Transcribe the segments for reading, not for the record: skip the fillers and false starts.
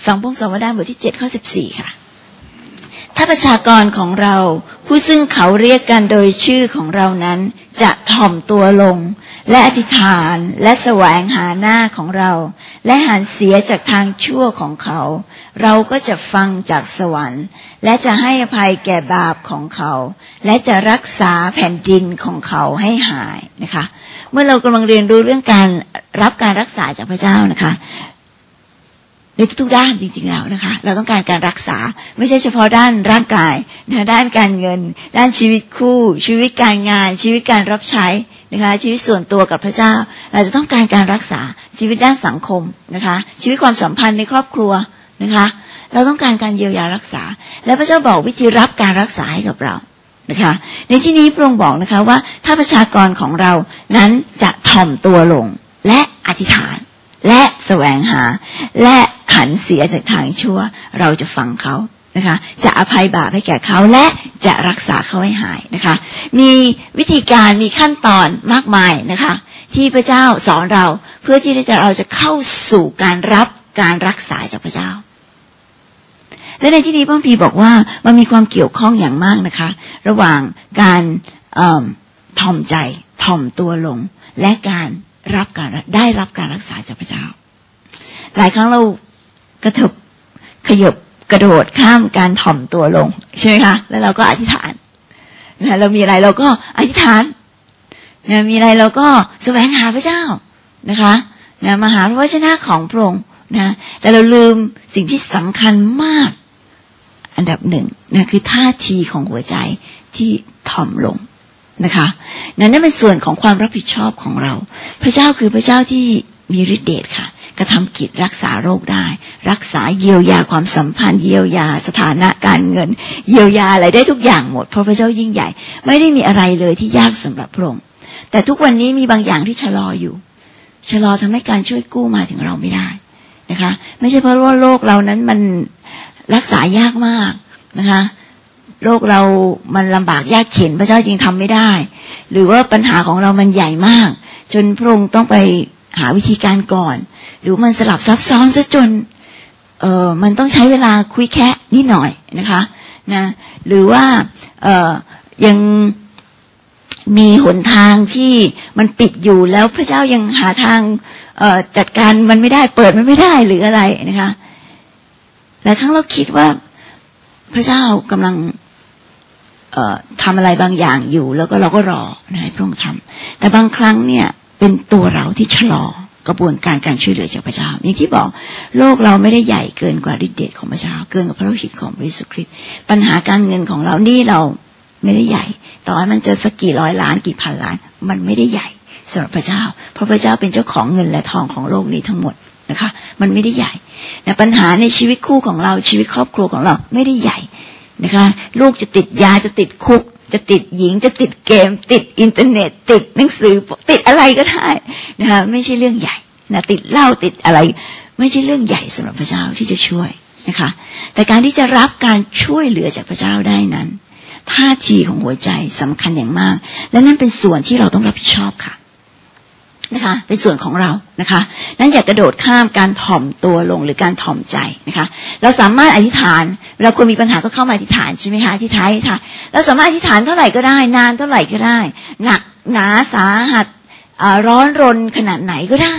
2 พงศาวดารบทที่ 7 ข้อ 14 ค่ะถ้าประชากรของเราผู้ซึ่งเขาเรียกกันโดยชื่อของเรานั้นจะถ่อมตัวลงและอธิษฐานและแสวงหาหน้าของเราและหันเสียจากทางชั่วของเขาเราก็จะฟังจากสวรรค์และจะให้อภัยแก่บาปของเขาและจะรักษาแผ่นดินของเขาให้หายนะคะเมื่อเรากำลังเรียนรู้เรื่องการรับการรักษาจากพระเจ้านะคะในทุกๆด้านจริงๆแล้วนะคะเราต้องการการรักษาไม่ใช่เฉพาะด้านร่างกายนะด้านการเงินด้านชีวิตคู่ชีวิตการงานชีวิตการรับใช้นะคะชีวิตส่วนตัวกับพระเจ้าเราจะต้องการรักษาชีวิตด้านสังคมนะคะชีวิตความสัมพันธ์ในครอบครัวนะคะเราต้องการเยียวยารักษาและพระเจ้าบอกวิธีรับการรักษาให้กับเรานะคะในที่นี้พระองค์บอกนะคะว่าถ้าประชากรของเรานั้นจะถ่อมตัวลงและอธิษฐานและแสวงหาและหันเสียจากทางชั่วเราจะฟังเขานะคะจะอภัยบาปให้แก่เขาและจะรักษาเขาให้หายนะคะมีวิธีการมีขั้นตอนมากมายนะคะที่พระเจ้าสอนเราเพื่อที่เราจะเข้าสู่การรับการรักษาจากพระเจ้าและในที่นี้พระคัมภีร์บอกว่ามันมีความเกี่ยวข้องอย่างมากนะคะระหว่างการถ่อมใจถ่อมตัวลงและการได้รับการรักษาจากพระเจ้าหลายครั้งเราขยบกระโดดข้ามการถ่อมตัวลงใช่ไหมคะแล้วเราก็อธิษฐานนะเรามีอะไรเราก็อธิษฐานนะมีอะไรเราก็แสวงหาพระเจ้านะคะนะมาหาพระวจนะของพระองค์นะแต่เราลืมสิ่งที่สำคัญมากอันดับหนึ่งนะคือท่าทีของหัวใจที่ถ่อมลงนะคะนั่นเป็นส่วนของความรับผิดชอบของเราพระเจ้าคือพระเจ้าที่มีฤทธิ์เดชค่ะกระทำกิจรักษาโรคได้รักษาเยียวยาความสัมพันธ์เยียวยาสถานะการเงินเยียวยาอะไรได้ทุกอย่างหมดเพราะพระเจ้ายิ่งใหญ่ไม่ได้มีอะไรเลยที่ยากสำหรับพระองค์แต่ทุกวันนี้มีบางอย่างที่ชะลออยู่ชะลอทำให้การช่วยกู้มาถึงเราไม่ได้นะคะไม่ใช่เพราะว่าโรคเรานั้นมันรักษายากมากนะคะโรคเรามันลำบากยากเข็ญพระเจ้าจึงทำไม่ได้หรือว่าปัญหาของเรามันใหญ่มากจนพระองค์ต้องไปหาวิธีการก่อนหรือมันสลับซับซ้อนซะจนมันต้องใช้เวลาคุยแค่นิดหน่อยนะคะนะหรือว่ายังมีหนทางที่มันปิดอยู่แล้วพระเจ้ายังหาทางจัดการมันไม่ได้เปิดมันไม่ได้หรืออะไรนะคะหลายครั้งเราคิดว่าพระเจ้ากำลังทำอะไรบางอย่างอยู่แล้วก็เราก็รอให้พระองค์ทำแต่บางครั้งเนี่ยเป็นตัวเราที่ชะลอกระบวนการช่วยเหลือจากพระเจ้าอย่างที่บอกโลกเราไม่ได้ใหญ่เกินกว่าฤทธิ์เดชของพระเจ้าเกินกว่าพระโลหิตของพระเยซูคริสต์ปัญหาการเงินของเรานี่เราไม่ได้ใหญ่ต่อให้มันจะสักกี่ร้อยล้านกี่พันล้านมันไม่ได้ใหญ่สำหรับพระเจ้าเพราะพระเจ้าเป็นเจ้าของเงินและทองของโลกนี้ทั้งหมดนะคะมันไม่ได้ใหญ่แต่ปัญหาในชีวิตคู่ของเราชีวิตครอบครัวของเราไม่ได้ใหญ่นะคะลูกจะติดยาจะติดคุกจะติดหญิงจะติดเกมติดอินเทอร์เน็ตติดหนังสือติดอะไรก็ได้นะคะไม่ใช่เรื่องใหญ่นะติดเหล้าติดอะไรไม่ใช่เรื่องใหญ่สำหรับพระเจ้าที่จะช่วยนะคะแต่การที่จะรับการช่วยเหลือจากพระเจ้าได้นั้นท่าทีของหัวใจสำคัญอย่างมากและนั่นเป็นส่วนที่เราต้องรับผิดชอบค่ะนะคะเป็นส่วนของเรานะคะนั้นอย่ากระโดดข้ามการถ่อมตัวลงหรือการถ่อมใจนะคะเราสามารถอธิษฐานเวลาคนมีปัญหาก็เข้ามาอธิษฐานใช่ไหมคะอธิษฐานค่ะเราสามารถอธิษฐานเท่าไหร่ก็ได้นานเท่าไหร่ก็ได้หนักหนาสาหัสร้อนรนขนาดไหนก็ได้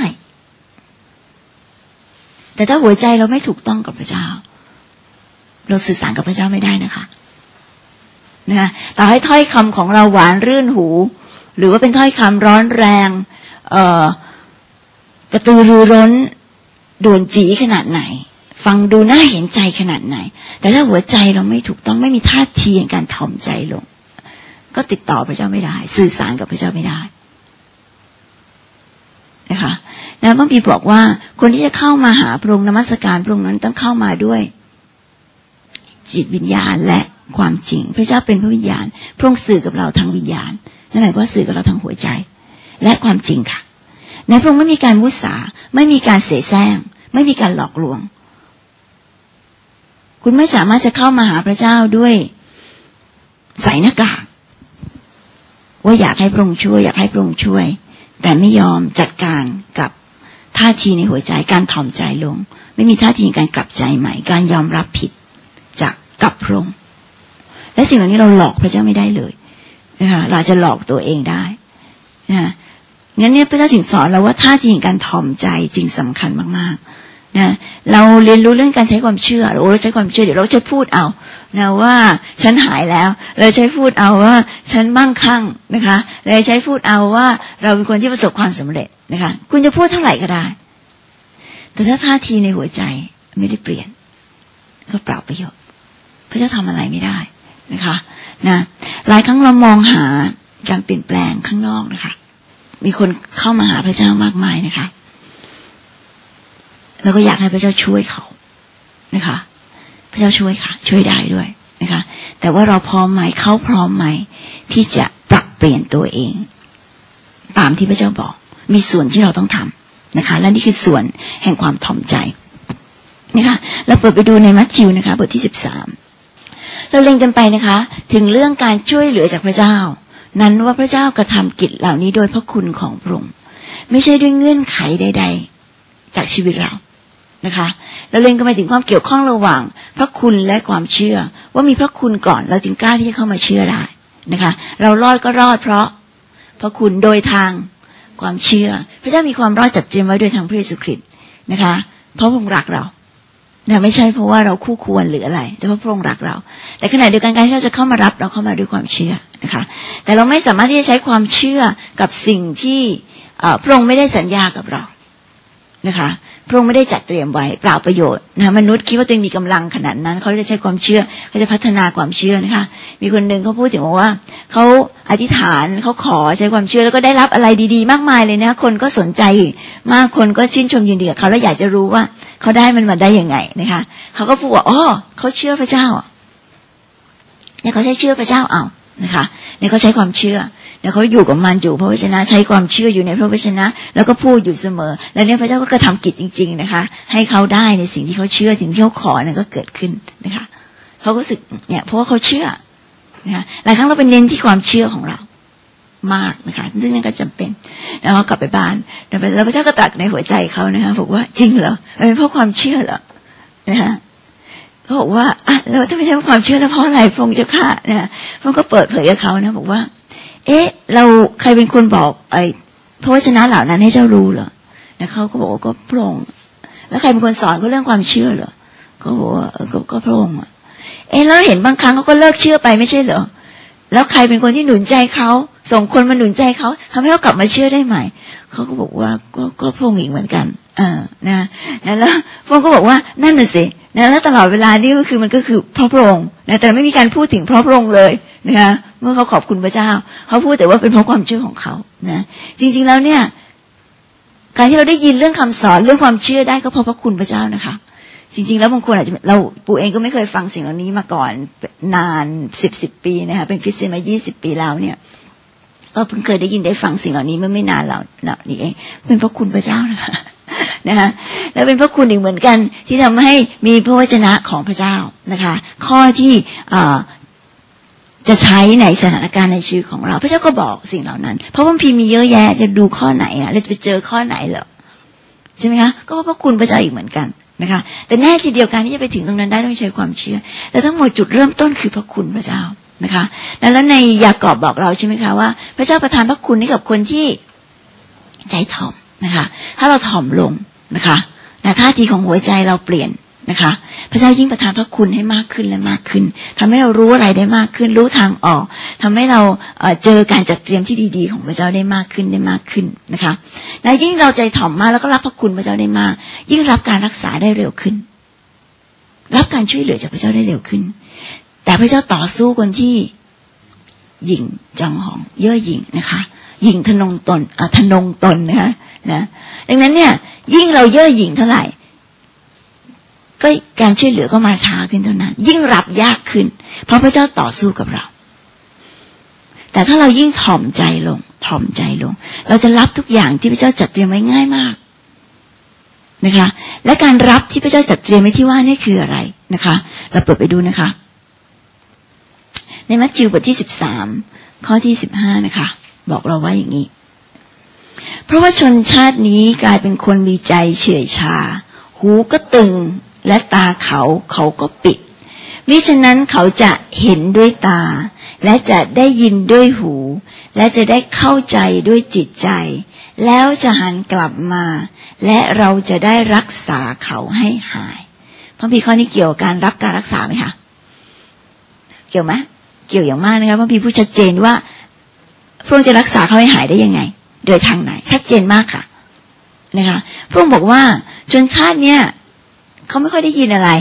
แต่ถ้าหัวใจเราไม่ถูกต้องกับพระเจ้าเราสื่อสารกับพระเจ้าไม่ได้นะคะต่อให้ถ้อยคำของเราหวานรื่นหูหรือว่าเป็นถ้อยคำร้อนแรงกระตือรือร้นด่วนจี๋ขนาดไหนฟังดูน่าเห็นใจขนาดไหนแต่ถ้าหัวใจเราไม่ถูกต้องไม่มีท่าทีในการถ่อมใจลงก็ติดต่อพระเจ้าไม่ได้สื่อสารกับพระเจ้าไม่ได้นะคะพระคัมภีร์บอกว่าคนที่จะเข้ามาหาพระองค์นมัสการพระองค์นั้นต้องเข้ามาด้วยจิตวิญญาณและความจริงพระเจ้าเป็นพระวิญญาณพระองค์สื่อกับเราทางวิญญาณนั่นหมายความว่าสื่อกับเราทางหัวใจและความจริงค่ะในพระองค์ไม่มีการมุสาไม่มีการเสแสร้งไม่มีการหลอกลวงคุณไม่สามารถจะเข้ามาหาพระเจ้าด้วยใส่หน้ากากว่าอยากให้พระองค์ช่วยอยากให้พระองค์ช่วยแต่ไม่ยอมจัดการกับท่าทีในหัวใจการถ่อมใจลงไม่มีท่าทีการกลับใจใหม่การยอมรับผิดจากกับพระองค์และสิ่งเหล่านี้เราหลอกพระเจ้าไม่ได้เลยนะคะเราจะหลอกตัวเองได้นะงั้นเนี่ยพระเจ้าจึงสอนเราว่าท่าทีการถ่อมใจจึงสำคัญมากๆนะเราเรียนรู้เรื่องการใช้ความเชื่อเราใช้ความเชื่อเดี๋ยวเราจะพูดเอานะว่าฉันหายแล้วเราใช้พูดเอาว่าฉันมั่งคั่งนะคะเราใช้พูดเอาว่าเราเป็นคนที่ประสบความสำเร็จนะคะคุณจะพูดเท่าไหร่ก็ได้แต่ถ้าท่าทีในหัวใจไม่ได้เปลี่ยนก็เปล่าประโยชน์พระเจ้าทำอะไรไม่ได้นะคะนะหลายครั้งเรามองหาการเปลี่ยนแปลงข้างนอกนะคะมีคนเข้ามาหาพระเจ้ามากมายนะคะแล้วก็อยากให้พระเจ้าช่วยเขานะคะพระเจ้าช่วยค่ะช่วยได้ด้วยนะคะแต่ว่าเราพร้อมไหมเขาพร้อมไหมที่จะปรับเปลี่ยนตัวเองตามที่พระเจ้าบอกมีส่วนที่เราต้องทำนะคะและนี่คือส่วนแห่งความถ่อมใจนะคะเราเปิดไปดูในมัทธิวนะคะบทที่13เราเล็งกันไปนะคะถึงเรื่องการช่วยเหลือจากพระเจ้านั้นว่าพระเจ้ากระทำกิจเหล่านี้โดยพระคุณของพระองค์ไม่ใช่ด้วยเงื่อนไขใดๆจากชีวิตเรานะคะเราเล็งกันไปถึงความเกี่ยวข้องระหว่างพระคุณและความเชื่อว่ามีพระคุณก่อนเราจึงกล้าที่จะเข้ามาเชื่อได้นะคะเรารอดก็รอดเพราะพระคุณโดยทางความเชื่อพระเจ้ามีความรอดจัดเตรียมไว้โดยทางพระเยซูคริสต์นะคะเพราะพระองค์รักเรานะไม่ใช่เพราะว่าเราคู่ควรหรืออะไรแต่เพราะพระองค์รักเราแต่ขณะเดียวกันการที่เราจะเข้ามารับเราเข้ามาด้วยความเชื่อนะคะแต่เราไม่สามารถที่จะใช้ความเชื่อกับสิ่งที่พระองค์ไม่ได้สัญญากับเรานะคะพระองค์ไม่ได้จัดเตรียมไว้เปล่าประโยชน์นะมนุษย์คิดว่าตัวเองมีกำลังขนาดนั้นเขาจะใช้ความเชื่อเขาจะพัฒนาความเชื่อนะคะมีคนหนึ่งเขาพูดถึงว่าเขาอธิษฐานเขาขอใช้ความเชื่อแล้วก็ได้รับอะไรดีๆมากมายเลยนะคนก็สนใจมากคนก็ชื่นชมยินดีกับเขาแล้วอยากจะรู้ว่าเขาได้มันมาได้ยังไงนะคะเขาก็พูดว่าอ๋อเขาเชื่อพระเจ้าเนี่ยเขาใช้เชื่อพระเจ้าเอานะคะเนี่ยเขาใช้ความเชื่อเนี่ยเขาอยู่กับมันอยู่พระวจนะใช้ความเชื่ออยู่ในพระวจนะแล้วก็พูดอยู่เสมอแล้วเนี่ยพระเจ้าก็กระทำกิจจริงๆนะคะให้เขาได้ในสิ่งที่เขาเชื่อสิ่งที่เขาขอเนี่ยก็เกิดขึ้นนะคะเขาก็รู้สึกเนี่ยเพราะว่าเขาเชื่อนะคะหลายครั้งเราเป็นเน้นที่ความเชื่อของเรามากนะคะซึ่งนั่นก็จำเป็นแล้วกลับไปบ้านแล้วพระเจ้าก็ตรัสในหัวใจเขานะคะบอกว่าจริงเหรอเป็นเพราะความเชื่อเหรอนะคะเขาบอกว่าแล้วถ้าไม่ใช่เพราะความเชื่อแล้วเพราะอะไรพระองค์เจ้าข้านะพระองค์ก็เปิดเผยกับเขานะบอกว่าเราใครเป็นคนบอกพระวจนะเหล่านั้นให้เจ้ารู้เหรอแล้วเขาก็บอกว่าก็พระองค์แล้วใครเป็นคนสอนเขาเรื่องความเชื่อเหรอเขาบอกว่าก็พระองค์แล้วเห็นบางครั้งเขาก็เลิกเชื่อไปไม่ใช่เหรอแล้วใครเป็นคนที่หนุนใจเขาส่งคนมาหนุนใจเขาทำให้เขากลับมาเชื่อได้ใหม่เขาก็บอกว่าก็พระองค์อีกเหมือนกันนะแล้วพระองค์ก็บอกว่านั่นน่ะสินะแล้วตลอดเวลานี่ก็คือมันก็คือพระองค์นะแต่ไม่มีการพูดถึงพระองค์เลยนะคะเมื่อเขาขอบคุณพระเจ้าเขาพูดแต่ว่าเป็นเพราะความเชื่อของเขานะจริงๆแล้วเนี่ยการที่เราได้ยินเรื่องคำสอนเรื่องความเชื่อได้ก็เพราะพระคุณพระเจ้านะคะจริงๆแล้วบางคนอาจจะเราปู่เองก็ไม่เคยฟังสิ่งเหล่านี้มาก่อนนาน10ปีนะคะเป็นคริสเตียนมา20ปีแล้วเนี่ยก็เพิ่งเคยได้ยินได้ฟังสิ่งเหล่านี้เมื่อไม่นานแล้วนี่เองเป็นพระคุณพระเจ้านะคะนะคะแล้วเป็นพระคุณอีกเหมือนกันที่ทำให้มีพระวจนะของพระเจ้านะคะข้อที่จะใช้ในสถานการณ์ในชีวิตของเราพระเจ้าก็บอกสิ่งเหล่านั้นเพราะว่าพีมีเยอะแยะจะดูข้อไหนเราจะไปเจอข้อไหนเหรอใช่ไหมคะก็เพราะพระคุณพระเจ้าอีกเหมือนกันนะคะแต่แน่ทีเดียวกันที่จะไปถึงตรงนั้นได้ต้องใช้ความเชื่อแต่ทั้งหมดจุดเริ่มต้นคือพระคุณพระเจ้านะคะแล้วในยากอบบอกเราใช่ไหมคะว่าพระเจ้าประทานพระคุณให้กับคนที่ใจถ่อมนะคะถ้าเราถ่อมลงนะคะท่าทีของหัวใจเราเปลี่ยนนะคะพระเจ้ายิ่งประทานพระคุณให้มากขึ้นและมากขึ้นทำให้เรารู้อะไรได้มากขึ้นรู้ทางออกทำให้เราเจอการจัดเตรียมที่ดีๆของพระเจ้าได้มากขึ้นนะคะและยิ่งเราใจถ่อมมากแล้วก็รับพระคุณพระเจ้าได้มากยิ่งรับการรักษาได้เร็วขึ้นรับการช่วยเหลือจากพระเจ้าได้เร็วขึ้นแต่พระเจ้าต่อสู้คนที่หยิ่งจองหองเย่อหยิ่งนะคะหยิ่งทะนงตนนะคะนะดังนั้นเนี่ยยิ่งเราเย่อหยิ่งเท่าไหร่ก็การช่วยเหลือก็มาช้าขึ้นเท่านั้นยิ่งรับยากขึ้นเพราะพระเจ้าต่อสู้กับเราแต่ถ้าเรายิ่งถ่อมใจลงเราจะรับทุกอย่างที่พระเจ้าจัดเตรียมไว้ง่ายมากนะคะและการรับที่พระเจ้าจัดเตรียมไว้ที่ว่านี่คืออะไรนะคะเราเปิดไปดูนะคะในมัทธิวบทที่13ข้อที่15นะคะบอกเราว่าอย่างนี้เพราะว่าชนชาตินี้กลายเป็นคนมีใจเฉื่อยชาหหูก็ตึงและตาเขาก็ปิดมิฉะนั้นเขาจะเห็นด้วยตาและจะได้ยินด้วยหูและจะได้เข้าใจด้วยจิตใจแล้วจะหันกลับมาและเราจะได้รักษาเขาให้หายพระคัมภีร์ข้อนี้เกี่ยวกับการรักษาไหมคะเกี่ยวไหมเกี่ยวอย่างมากนะคะพระคัมภีร์พูดชัดเจนว่าพระองค์จะรักษาเขาให้หายได้ยังไงโดยทางไหนชัดเจนมากค่ะนะคะพระองค์บอกว่าชนชาติเนี้ยเขาไม่ค่อยได้ยินอะไร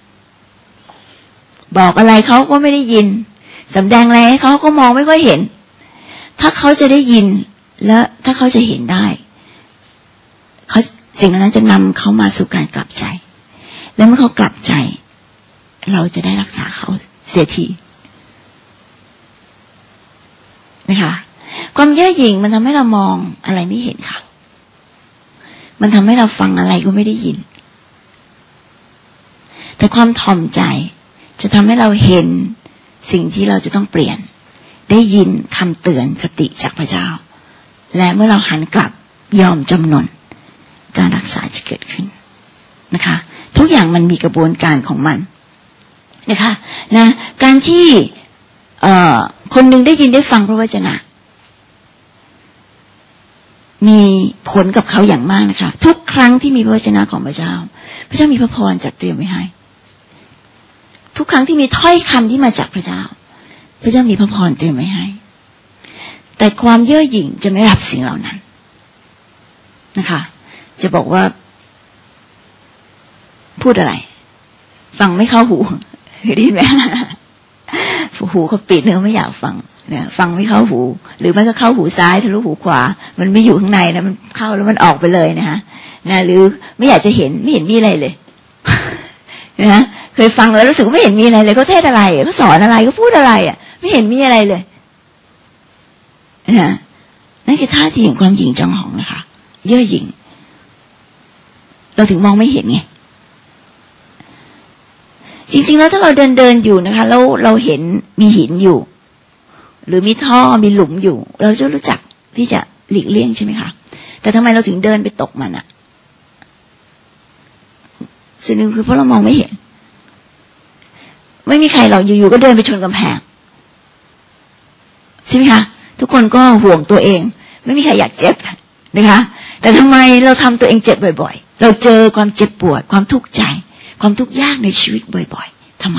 บอกอะไรเขาก็ไม่ได้ยินสำแดงอะไรให้เขาก็มองไม่ค่อยเห็นถ้าเขาจะได้ยินและถ้าเขาจะเห็นได้เขาสิ่งนั้นจะนำเขามาสู่การกลับใจแล้วเมื่อเขากลับใจเราจะได้รักษาเขาเสียทีนะคะความเย่อหยิ่งมันทำให้เรามองอะไรไม่เห็นค่ะมันทำให้เราฟังอะไรก็ไม่ได้ยินแต่ความถ่อมใจจะทำให้เราเห็นสิ่งที่เราจะต้องเปลี่ยนได้ยินคำเตือนสติจากพระเจ้าและเมื่อเราหันกลับยอมจำนนการรักษาจะเกิดขึ้นนะคะทุกอย่างมันมีกระบวนการของมันนะคะนะการที่คนหนึ่งได้ยินได้ฟังพระวจนะมีผลกับเขาอย่างมากนะคะทุกครั้งที่มีพระวจนะของพระเจ้าพระเจ้ามีพระพรจัดเตรียมไว้ให้ทุกครั้งที่มีถ้อยคำที่มาจากพระเจ้าพระเจ้ามีพระพรเตรียมไว้ให้แต่ความเย่อหยิ่งจะไม่รับสิ่งเหล่านั้นนะคะจะบอกว่าพูดอะไรฟังไม่เข้าหูได้ยินไหมหูเขาปิดเนื้อไม่อยากฟังเนี่ยฟังไม่เข้าหูหรือมันก็เข้าหูซ้ายทะลุหูขวามันไม่อยู่ข้างในนะมันเข้าแล้วมันออกไปเลยนะหรือไม่อยากจะเห็นไม่เห็นมีอะไรเลยนะเคยฟังแล้วรู้สึกว่าไม่เห็นมีอะไรเลยเขาเทศอะไรเขาสอนอะไรเขาพูดอะไรอ่ะไม่เห็นมีอะไรเลยนะนั่นคือท่าทีของความหยิ่งจองหองนะคะเย่อหยิ่งเราถึงมองไม่เห็นไงจริงๆแล้วถ้าเราเดินอยู่นะคะแล้วเราเห็นมีหินอยู่หรือมีท่อมีหลุมอยู่เราจะรู้จักที่จะหลีกเลี่ยงใช่ไหมคะแต่ทำไมเราถึงเดินไปตกมันอ่ะส่วนหนึ่งคือเพราะเรามองไม่เห็นไม่มีใครหรอกอยู่ๆก็เดินไปชนกำแพงใช่ไหมคะทุกคนก็ห่วงตัวเองไม่มีใครอยากเจ็บนะคะแต่ทำไมเราทำตัวเองเจ็บบ่อยๆเราเจอความเจ็บปวดความทุกข์ใจความทุกข์ยากในชีวิตบ่อยๆทำไม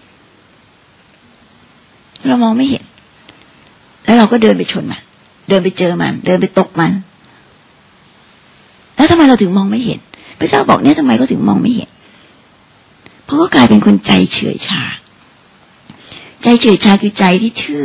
เรามองไม่เห็นแล้วเราก็เดินไปชนมันเดินไปเจอมันเดินไปตกมันแล้วทำไมเราถึงมองไม่เห็นพระเจ้าบอกเนี่ยทำไมเขาถึงมองไม่เห็นเพราะว่ากลายเป็นคนใจเฉื่อยชาใจเฉื่อยชาคือใจที่ทื่อ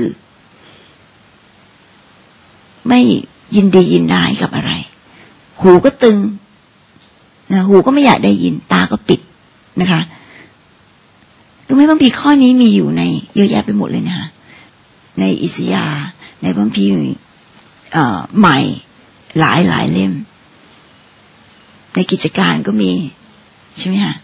ไม่ยินดียินร้ายกับอะไรหูก็ตึงนะหูก็ไม่อยากได้ยินตาก็ปิดนะคะรู้ไหมบางทีข้อนี้มีอยู่ในเยอะแยะไปหมดเลยนะคะในอิสยาห์ในบางทีใหม่หลายเล่มในกิจการก็มีใช่ไหมคะ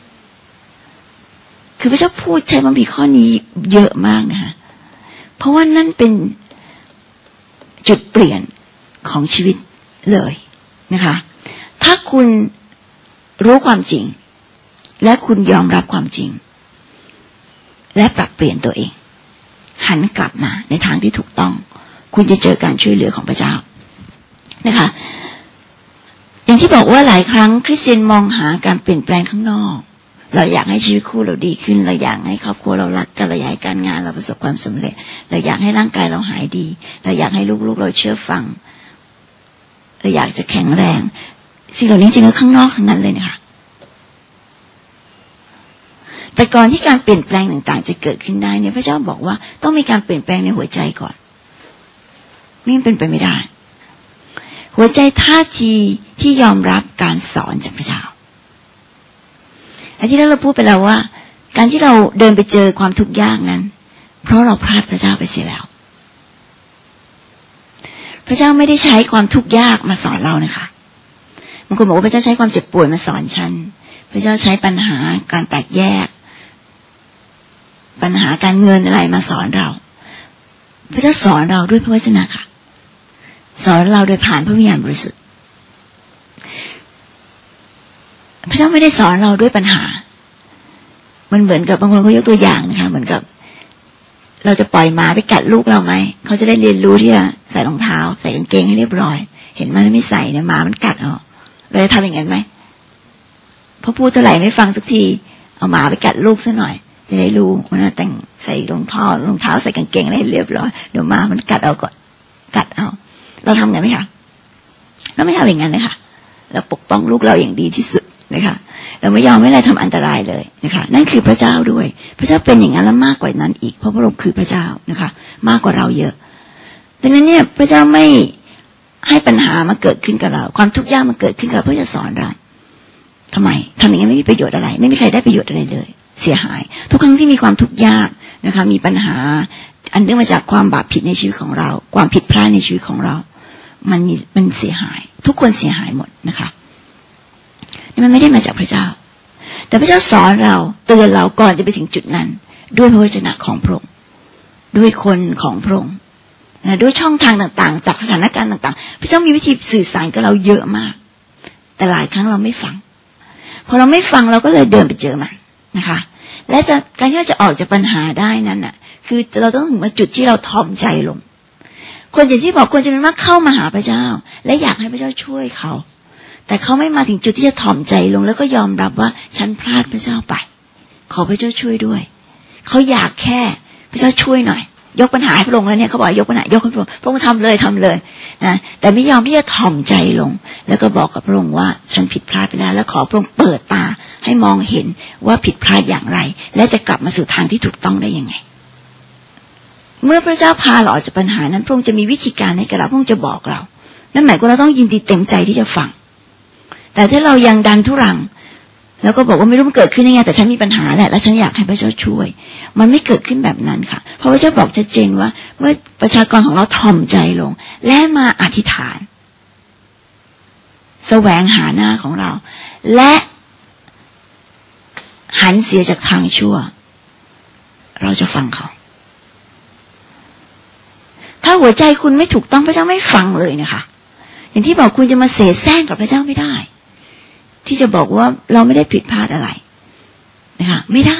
คือพระเจ้าพูดใช้บางทีข้อนี้เยอะมากนะคะเพราะว่านั่นเป็นจุดเปลี่ยนของชีวิตเลยนะคะถ้าคุณรู้ความจริงและคุณยอมรับความจริงและปรับเปลี่ยนตัวเองหันกลับมาในทางที่ถูกต้องคุณจะเจอการช่วยเหลือของพระเจ้านะคะอย่างที่บอกว่าหลายครั้งคริสเตียนมองหาการเปลี่ยนแปลงข้างนอกเราอยากให้ชีวิตคู่เราดีขึ้นเราอยากให้ครอบครัวเรารักกันเราอยากให้การงานเราประสบความสำเร็จเราอยากให้ร่างกายเราหายดีเราอยากให้ลูกๆเราเชื่อฟังเราอยากจะแข็งแรงสิ่งเหล่านี้จริงๆข้างนอกทั้งนั้นเลยนะคะแต่ก่อนที่การเปลี่ยนแปลงต่างๆจะเกิดขึ้นได้เนี่ยพระเจ้าบอกว่าต้องมีการเปลี่ยนแปลงในหัวใจก่อนไม่งั้นเป็นไปไม่ได้หัวใจท่าทีที่ยอมรับการสอนจากพระเจ้าอันที่เราพูดไปแล้วว่าการที่เราเดินไปเจอความทุกข์ยากนั้นเพราะเราพลาดพระเจ้าไปเสียแล้วพระเจ้าไม่ได้ใช้ความทุกข์ยากมาสอนเรานะคะบางคนบอกว่าพระเจ้าใช้ความเจ็บป่วยมาสอนฉันพระเจ้าใช้ปัญหาการแตกแยกปัญหาการเงินอะไรมาสอนเราพระเจ้าสอนเราด้วยพระวจนะค่ะสอนเราโดยผ่านพระวิญญาณบริสุทธิ์พระเจ้าไม่ได้สอนเราด้วยปัญหามันเหมือนกับบางคนเขายกตัวอย่างนะคะเหมือนกับเราจะปล่อยหมาไปกัดลูกเราไหมเขาจะได้เรียนรู้ที่จะใส่รองเท้าใส่กางเกงให้เรียบร้อยเห็นมันไม่ใส่เนี่ยหมามันกัดเราจะทำอย่างนั้นไหมพอพูดเท่าไหร่ไม่ฟังสักทีเอาหมาไปกัดลูกซะหน่อยจะได้รู้ว่าแต่งใส่รองเท้าใส่กางเกงให้เรียบร้อยเดี๋ยวหมามันกัดเอาก่อนกัดเอาเราทำไงไหมคะเราไม่ทำอย่างนั้นนะคะเราปกป้องลูกเราอย่างดีที่สุดนะคะเราไม่ยอมให้อะไรทำอันตรายเลยนะคะนั่นคือพระเจ้าด้วยพระเจ้าเป็นอย่างนั้นและมากกว่านั้นอีกเพราะพระองค์คือพระเจ้านะคะมากกว่าเราเยอะดังนั้นเนี่ยพระเจ้าไม่ให้ปัญหามาเกิดขึ้นกับเราความทุกข์ยากมาเกิดขึ้นกับเราเพื่อจะสอนเราทำไมทำอย่างนั้นไม่มีประโยชน์อะไรไม่มีใครได้ประโยชน์อะไรเลยเสียหายทุกครั้งที่มีความทุกข์ยากนะคะมีปัญหาอันเนื่องมาจากความบาปผิดในชีวิตของเราความผิดพลาดในชีวิตของเรามันเสียหายทุกคนเสียหายหมดนะคะนี่มันไม่ได้มาจากพระเจ้าแต่พระเจ้าสอนเราเตือนเราก่อนจะไปถึงจุดนั้นด้วยพระวจนะของพระองค์ด้วยคนของพระองค์ด้วยช่องทางต่างๆจากสถานการณ์ต่างๆพระเจ้ามีวิธีสื่อสารกับเราเยอะมากแต่หลายครั้งเราไม่ฟังพอเราไม่ฟังเราก็เลยเดินไปเจอมันนะคะและการที่เราจะออกจากปัญหาได้นั้นน่ะคือเราต้องถึงมาจุดที่เราถ่อมใจลงคนอย่างที่บอกคนจะเป็นมากเข้ามาหาพระเจ้าและอยากให้พระเจ้าช่วยเขาแต่เขาไม่มาถึงจุดที่จะถ่อมใจลงแล้วก็ยอมรับว่าฉันพลาดพระเจ้าไปขอพระเจ้าช่วยด้วยเขาอยากแค่พระเจ้าช่วยหน่อยยกปัญหาให้พระองค์แล้วเนี่ยเขาบอกยกปัญหายกให้พระองค์พระองค์ทำเลยนะแต่ไม่ยอมที่จะถ่อมใจลงแล้วก็บอกกับพระองค์ว่าฉันผิดพลาดไปแล้วแล้วขอพระองค์เปิดตาให้มองเห็นว่าผิดพลาดอย่างไรและจะกลับมาสู่ทางที่ถูกต้องได้ยังไงเมื่อพระเจ้าพาเราออกจากปัญหานั้นพระองค์จะมีวิธีการให้กับเราพระองค์จะบอกเรานั่นหมายความว่าเราต้องยินดีเต็มใจที่จะฟังแต่ถ้าเรายังดันทุรังแล้วก็บอกว่าไม่รู้มันเกิดขึ้นยังไงแต่ฉันมีปัญหาแหละแล้วฉันอยากให้พระเจ้าช่วยมันไม่เกิดขึ้นแบบนั้นค่ะเพราะพระเจ้าบอกชัดเจนว่าเมื่อประชากรของเราถ่อมใจลงและมาอธิษฐานแสวงหาหน้าของเราและหันเสียจากทางชั่วเราจะฟังเขาถ้าหัวใจคุณไม่ถูกต้องพระเจ้าไม่ฟังเลยนะคะอย่างที่บอกคุณจะมาเสแสร้งกับพระเจ้าไม่ได้ที่จะบอกว่าเราไม่ได้ผิดพลาดอะไรนะคะไม่ได้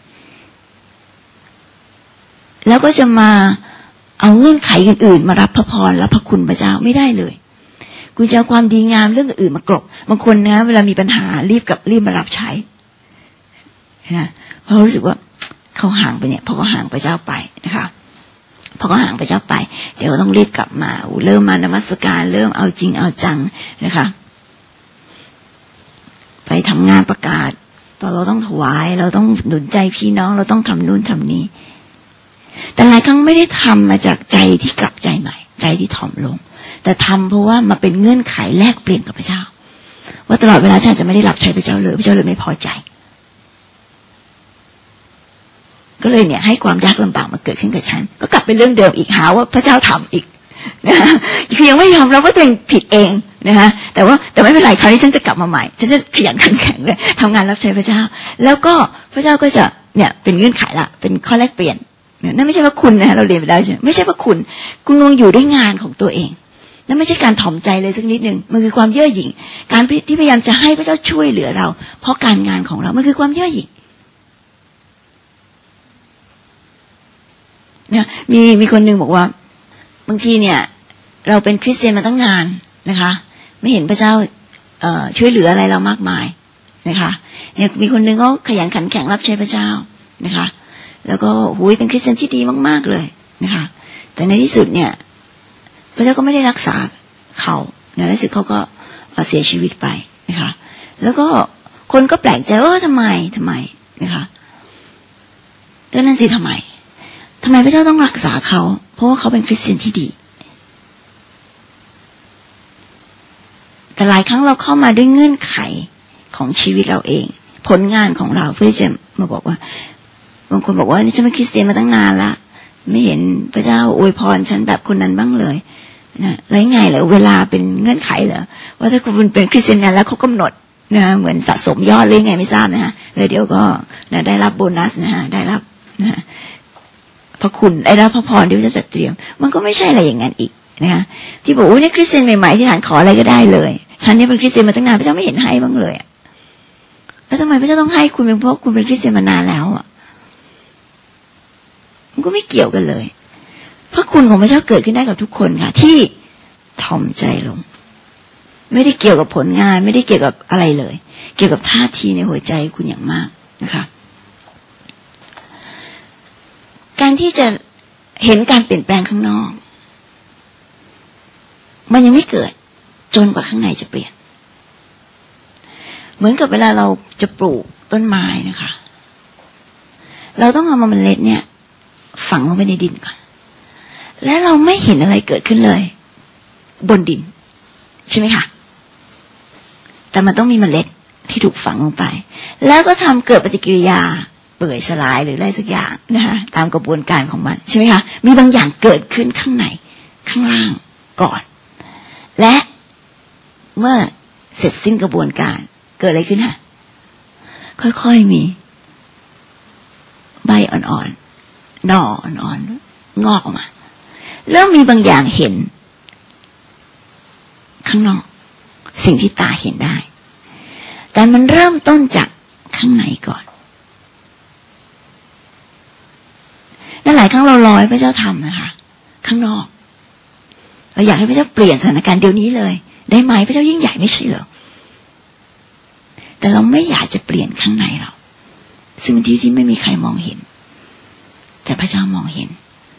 แล้วก็จะมาเอาเงื่อนไขอื่นๆมารับพระพรรับพระคุณพระเจ้าไม่ได้เลยคุณจะเอาความดีงามเรื่องอื่นมากรบบางคนนะเวลามีปัญหารีบมารับใช้นะเพราะรู้สึกว่าเขาห่างไปเนี่ยพอเขาห่างพระเจ้าไปนะคะพอเขาห่างพระเจ้าไปเดี๋ยวต้องรีบกลับมาเริ่มมานมัสการเริ่มเอาจริงเอาจังนะคะไปทำงานประกาศตอนเราต้องถวายเราต้องหนุนใจพี่น้องเราต้องทำนู่นทำนี้แต่หลายครั้งไม่ได้ทำมาจากใจที่กลับใจใหม่ใจที่ถ่อมลงแต่ทำเพราะว่ามาเป็นเงื่อนไขแลกเปลี่ยนกับพระเจ้าว่าตลอดเวลาฉันจะไม่ได้รับใช้พระเจ้าเลยพระเจ้าเลยไม่พอใจก็เลยเนี่ยให้ความยากลำบากมาเกิดขึ้นกับฉันก็กลับไปเรื่องเดิมอีกหาว่าพระเจ้าทำอีกนะคือยังไม่ยอมรับว่าตัวเองผิดเองนะคะแต่ไม่เป็นไรคราวนี้ฉันจะกลับมาใหม่ฉันจะขยันขันแข็งเลยทำงานรับใช้พระเจ้าแล้วก็พระเจ้าก็จะเนี่ยเป็นเงื่อนไขละเป็นข้อแลกเปลี่ยนนั่นไม่ใช่ว่าคุณนะเราเรียนไปแล้วใช่ไหมไม่ใช่ว่าคุณลงอยู่ด้วยงานของตัวเองนั่นไม่ใช่การถ่อมใจเลยสักนิดนึงมันคือความเย่อหยิ่งการที่พยายามจะให้พระเจ้าช่วยเหลือเราเพราะการงานของเรามันคือความเย่อหยิ่งเนี่ยมีคนนึงบอกว่าบางทีเนี่ยเราเป็นคริสเตียนมาตั้งนานนะคะไม่เห็นพระเจ้าช่วยเหลืออะไรเรามากมายนะคะเนี่ยมีคนนึงก็ขยันขันแข็งรับใช้พระเจ้านะคะแล้วก็เป็นคริสเตียนที่ดีมากๆเลยนะคะแต่ในที่สุดเนี่ยพระเจ้าก็ไม่ได้รักษาเขาในที่สุดเขาก็เสียชีวิตไปนะคะแล้วก็คนก็แปลกใจว่าทำไมนะคะก็นั่นสิทำไมพระเจ้าต้องรักษาเขาเพราะว่าเขาเป็นคริสเตียนที่ดีแต่หลายครั้งเราเข้ามาด้วยเงื่อนไขของชีวิตเราเองผลงานของเราเพื่อจะมาบอกว่าบางคนบอกว่านี่ฉันเป็นคริสเตียนมาตั้งนานละไม่เห็นพระเจ้าอวยพรฉันแบบคนนั้นบ้างเลยนะแล้วไงเหรอเวลาเป็นเงื่อนไขเหรอว่าถ้าคุณเป็นคริสเตียนนั้นแล้วเขากำหนดนะเหมือนสะสมยอดเลยไงไม่ทราบนะฮะเลยเดี๋ยวก็นะได้รับโบนัสนะฮะได้รับนะพระคุณได้รับพระพรที่พระเจ้าจัดเตรียมมันก็ไม่ใช่อะไรอย่างนั้นอีกนะคะที่บอกว่าเนี่ยคริสเตียนใหม่ๆที่ฐานขออะไรก็ได้เลยฉันนี่เป็นคริสเตียนมาตั้งนานพระเจ้าไม่เห็นให้บ้างเลยแล้วทำไมพระเจ้าต้องให้คุณเป็นเพราะคุณเป็นคริสเตียนมานานแล้วอ่ะมันก็ไม่เกี่ยวกันเลยพระคุณของพระเจ้าเกิดขึ้นได้กับทุกคนค่ะที่ถ่อมใจลงไม่ได้เกี่ยวกับผลงานไม่ได้เกี่ยวกับอะไรเลยเกี่ยวกับท่าทีในหัวใจคุณอย่างมากนะคะการที่จะเห็นการเปลี่ยนแปลงข้างนอกมันยังไม่เกิดจนกว่าข้างในจะเปลี่ยนเหมือนกับเวลาเราจะปลูกต้นไม้นะคะเราต้องเอาเมล็ดเนี่ยฝังลงไปในดินก่อนและเราไม่เห็นอะไรเกิดขึ้นเลยบนดินใช่ไหมคะแต่มันต้องมีเมล็ดที่ถูกฝังลงไปแล้วก็ทำเกิดปฏิกิริยาเปื่อยสลายหรืออะไรสักอย่างนะคะตามกระบวนการของมันใช่ไหมคะมีบางอย่างเกิดขึ้นข้างในข้างล่างก่อนและเมื่อเสร็จสิ้นกระบวนการเกิดอะไรขึ้นฮะค่อยๆมีใบอ่อนๆหน่ออ่อนๆงอกออกมาเริ่มมีบางอย่างเห็นข้างนอกสิ่งที่ตาเห็นได้แต่มันเริ่มต้นจากข้างในก่อนและหลายครั้งเรารอให้พระเจ้าทำนะคะข้างนอกเราอยากให้พระเจ้าเปลี่ยนสถานการณ์เดี๋ยวนี้เลยได้ไหมพระเจ้ายิ่งใหญ่ไม่ใช่เหรอแต่เราไม่อยากจะเปลี่ยนข้างในเราซึ่งที่ไม่มีใครมองเห็นแต่พระเจ้ามองเห็น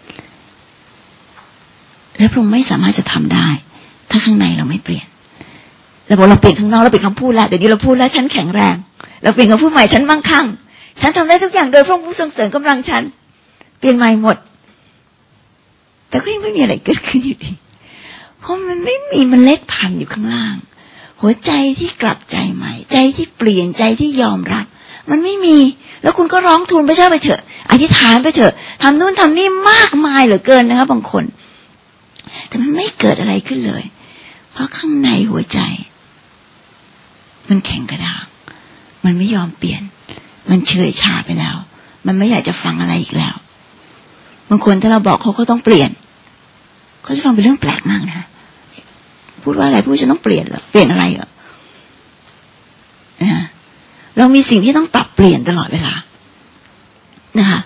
และพระองค์ไม่สามารถจะทำได้ถ้าข้างในเราไม่เปลี่ยนเราบอกเราเปลี่ยนข้างนอกเราเปลี่ยนคำพูดแล้วเดี๋ยวนี้เราพูดแล้วฉันแข็งแรงเราเปลี่ยนคำพูดใหม่ฉันมั่งคั่งฉันทำได้ทุกอย่างโดยพระองค์ผู้ทรงเสริมกำลังฉันเปลี่ยนใหม่หมดแต่ก็ยังไม่มีอะไรเกิดขึ้นอยู่ดีเพราะมันไม่มีเมล็ดพันธุ์อยู่ข้างล่างหัวใจที่กลับใจใหม่ใจที่เปลี่ยนใจที่ยอมรับมันไม่มีแล้วคุณก็ร้องทูลพระเจ้าไปเถอะอธิษฐานไปเถอะทำนู่นทำนี่มากมายเหลือเกินนะคะบางคนแต่มันไม่เกิดอะไรขึ้นเลยเพราะข้างในหัวใจมันแข็งกระด้างมันไม่ยอมเปลี่ยนมันเฉยชาไปแล้วมันไม่อยากจะฟังอะไรอีกแล้วบางคนถ้าเราบอกเขาก็ต้องเปลี่ยนเขาจะฟังเป็นเรื่องแปลกมากนะพูดว่าอะไรพูดจะต้องเปลี่ยนเหรอเปลี่ยนอะไรเหรอนะเรามีสิ่งที่ต้องปรับเปลี่ยนตลอดเวลานะคะ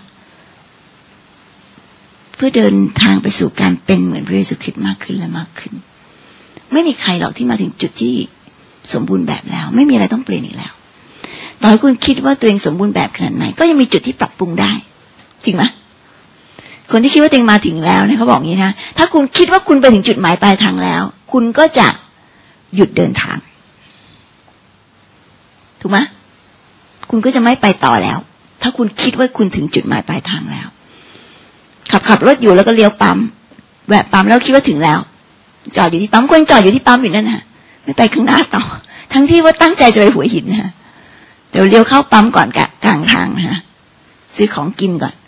เพื่อเดินทางไปสู่การเป็นเหมือนพระเยซูคริสต์มากขึ้นและมากขึ้นไม่มีใครหรอกที่มาถึงจุดที่สมบูรณ์แบบแล้วไม่มีอะไรต้องเปลี่ยนอีกแล้วต่อให้คุณคิดว่าตัวเองสมบูรณ์แบบขนาดไหนก็ยังมีจุดที่ปรับปรุงได้จริงไหมคนที่คิดว่าตัวเองมาถึงแล้วเนี่ยเขาบอกอย่างนี้นะถ้าคุณคิดว่าคุณไปถึงจุดหมายปลายทางแล้วคุณก็จะหยุดเดินทางถูกไหมคุณก็จะไม่ไปต่อแล้วถ้าคุณคิดว่าคุณถึงจุดหมายปลายทางแล้วขับรถอยู่แล้วก็เลี้ยวปั๊มแวะปั๊มแล้วคิดว่าถึงแล้วจอดอยู่ที่ปั๊มคนจอดอยู่ที่ปั๊มอยู่นั่นนะไม่ไปข้างหน้าต่อทั้งที่ว่าตั้งใจจะไปหัวหินนะเดี๋ยวเลี้ยวเข้าปั๊มก่อนกลางทางนะซื้อของกินก่อน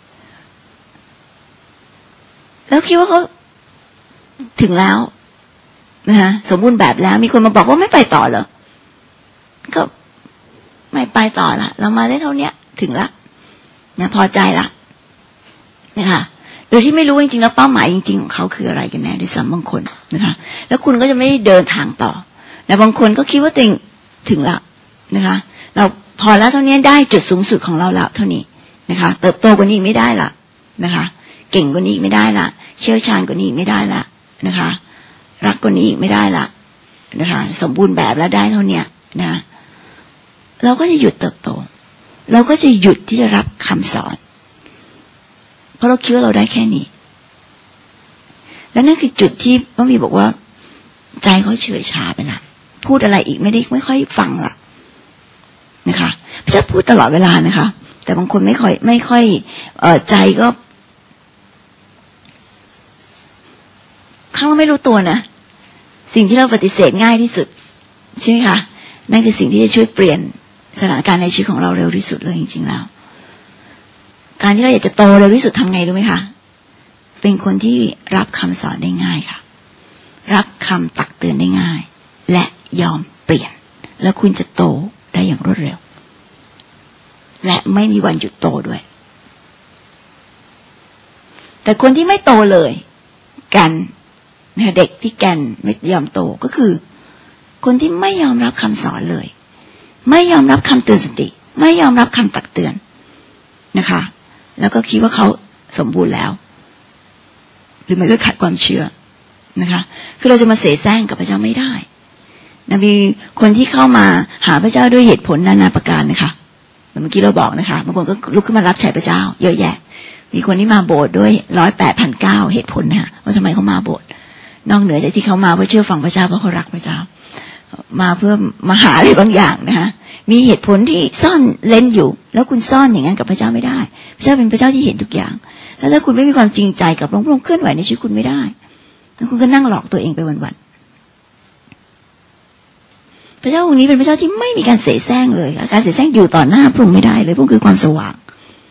แล้วคิดว่าเขาถึงแล้วนะสมบูรณ์แบบแล้วมีคนมาบอกว่าไม่ไปต่อเหรอก็ไม่ไปต่อละเรามาได้เท่านี้ถึงละนะพอใจละนะคะโดยที่ไม่รู้จริงๆแล้วเป้าหมายจริงๆของเขาคืออะไรกันแน่ด้วยซ้ำบางคนนะคะแล้วคุณก็จะไม่เดินทางต่อแต่บางคนก็คิดว่าตัวเองถึงละนะคะเราพอแล้วเท่านี้ได้จุดสูงสุดของเราแล้วเท่านี้นะคะเติบโตกว่านี้ไม่ได้ละนะคะเก่งกว่านี้ไม่ได้ละเชี่ยวชาญกว่านี้ไม่ได้ละนะคะรักกว่านี้อีกไม่ได้ละนะคะสมบูรณ์แบบแล้วได้เท่านี้นะเราก็จะหยุดเติบโตเราก็จะหยุดที่จะรับคำสอนเพราะเราคิดว่าเราได้แค่นี้และนั่นคือจุดที่พระบีบอกว่าใจเขาเฉยชาไปละพูดอะไรอีกไม่ค่อยฟังละนะคะพระเจ้าพูดตลอดเวลานะคะแต่บางคนไม่ค่อยใจก็เขาไม่รู้ตัวนะสิ่งที่เราปฏิเสธง่ายที่สุดใช่ไหมคะนั่นคือสิ่งที่จะช่วยเปลี่ยนสถานการณ์ในชีวิตของเราเร็วที่สุดเลยจริงๆแล้วการที่เราอยากจะโตเร็วที่สุดทำไงรู้ไหมคะเป็นคนที่รับคำสอนได้ง่ายค่ะรับคำตักเตือนได้ง่ายและยอมเปลี่ยนแล้วคุณจะโตได้อย่างรวดเร็วและไม่มีวันหยุดโตด้วยแต่คนที่ไม่โตเลยกันเด็กที่แกนไม่ยอมโตก็คือคนที่ไม่ยอมรับคำสอนเลยไม่ยอมรับคำเตือนสติไม่ยอมรับคำตักเตือนนะคะแล้วก็คิดว่าเขาสมบูรณ์แล้วหรือมันก็ขาดความเชื่อนะคะคือเราจะมาเสแสร้งกับพระเจ้าไม่ได้นะมีคนที่เข้ามาหาพระเจ้าด้วยเหตุผลนานาประการนะคะเมื่อกี้เราบอกนะคะบางคนก็ลุกขึ้นมารับใช้พระเจ้าเยอะแยะมีคนที่มาโบสถ์ด้วย108,900เหตุผลนะคะว่าทำไมเขามาโบสถ์นอกเหนือจากที่เขามาเพื่อเชื่อฟังพระเจ้าเพราะเขารักพระเจ้ามาเพื่อมาหาอะไรบางอย่างนะคะมีเหตุผลที่ซ่อนเล่นอยู่แล้วคุณซ่อนอย่างนั้นกับพระเจ้าไม่ได้พระเจ้าเป็นพระเจ้าที่เห็นทุกอย่างแล้วถ้าคุณไม่มีความจริงใจกับพระองค์เคลื่อนไหวในชีวิตคุณไม่ได้แล้วคุณก็นั่งหลอกตัวเองไปวันๆพระเจ้าองค์นี้เป็นพระเจ้าที่ไม่มีการเสแสร้งเลยการเสแสร้งอยู่ต่อหน้าพระองค์ไม่ได้เลยพระองค์คือความสว่าง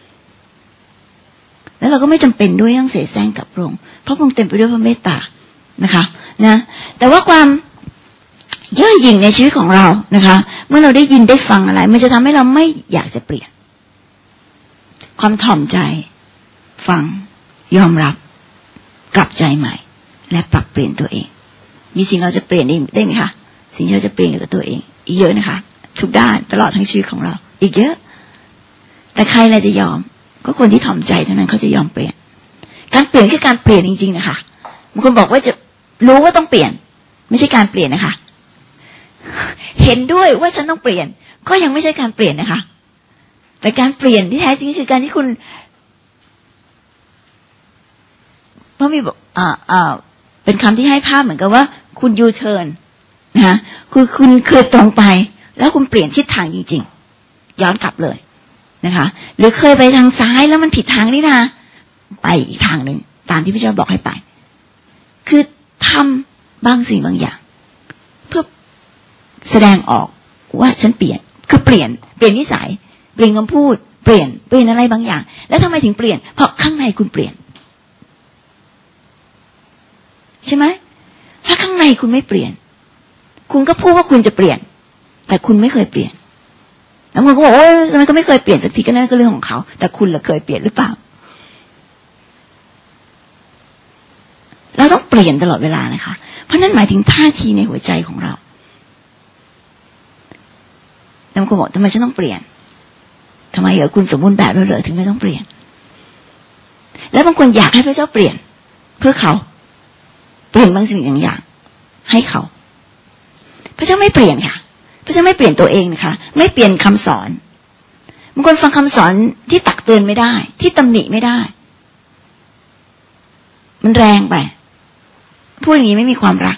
แล้วเราก็ไม่จำเป็นด้วยต้องเสแสร้งกับพระองค์เพราะพระองค์เต็มไปด้วยพระเมตตานะคะนะแต่ว่าความเย่อหยิ่งในชีวิตของเรานะคะเมื่อเราได้ยินได้ฟังอะไรมันจะทำให้เราไม่อยากจะเปลี่ยนความถ่อมใจฟังยอมรับกลับใจใหม่และปรับเปลี่ยนตัวเองมีสิ่งเราจะเปลี่ยนได้ไหมคะสิ่งที่เราจะเปลี่ยนกับตัวเองอีกเยอะนะคะทุกด้านตลอดทั้งชีวิตของเราอีกเยอะแต่ใครเราจะยอมก็คนที่ถ่อมใจเท่านั้นเขาจะยอมเปลี่ยนการเปลี่ยนคือการเปลี่ยนจริงๆนะคะบางคนบอกว่าจะรู้ว่าต้องเปลี่ยนไม่ใช่การเปลี่ยนนะคะเห็นด้วยว่าฉันต้องเปลี่ยนก็ยังไม่ใช่การเปลี่ยนนะคะแต่การเปลี่ยนที่แท้จริงคือการที่คุณเพราะมีเป็นคำที่ให้ภาพเหมือนกับว่าคุณยูเทิร์นนะคะคือคุณเคยตรงไปแล้วคุณเปลี่ยนทิศทางจริงๆย้อนกลับเลยนะคะหรือเคยไปทางซ้ายแล้วมันผิดทางนี่นะไปอีกทางหนึ่งตามที่พระเจ้าบอกให้ไปคือทำบางสิ่งบางอย่างเพื่อแสดงออกว่าฉันเปลี่ยนคือเปลี่ยนนิสัยเปลี่ยนคำพูดเปลี่ยนอะไรบางอย่างแล้วทำไมถึงเปลี่ยนเพราะข้างในคุณเปลี่ยนใช่ไหมถ้าข้างในคุณไม่เปลี่ยนคุณก็พูดว่าคุณจะเปลี่ยนแต่คุณไม่เคยเปลี่ยนแล้วคุณก็บอกว่าทำไมก็ไม่เคยเปลี่ยนสักทีก็นั่นก็เรื่องของเขาแต่คุณล่ะเคยเปลี่ยนหรือเปล่าเราต้องเปลี่ยนตลอดเวลานะคะเพราะนั่นหมายถึงท่าทีในหัวใจของเราแต่บางคนบอกทำไมฉันต้องเปลี่ยนทำไมคุณสมบูรณ์แบบแล้วเหรอถึงไม่ต้องเปลี่ยนแล้วบางคนอยากให้พระเจ้าเปลี่ยนเพื่อเขาเปลี่ยนบางสิ่งอย่างให้เขาพระเจ้าไม่เปลี่ยนค่ะพระเจ้าไม่เปลี่ยนตัวเองนะคะไม่เปลี่ยนคำสอนบางคนฟังคำสอนที่ตักเตือนไม่ได้ที่ตำหนิไม่ได้มันแรงไปพูดอย่างนี้ไม่มีความรัก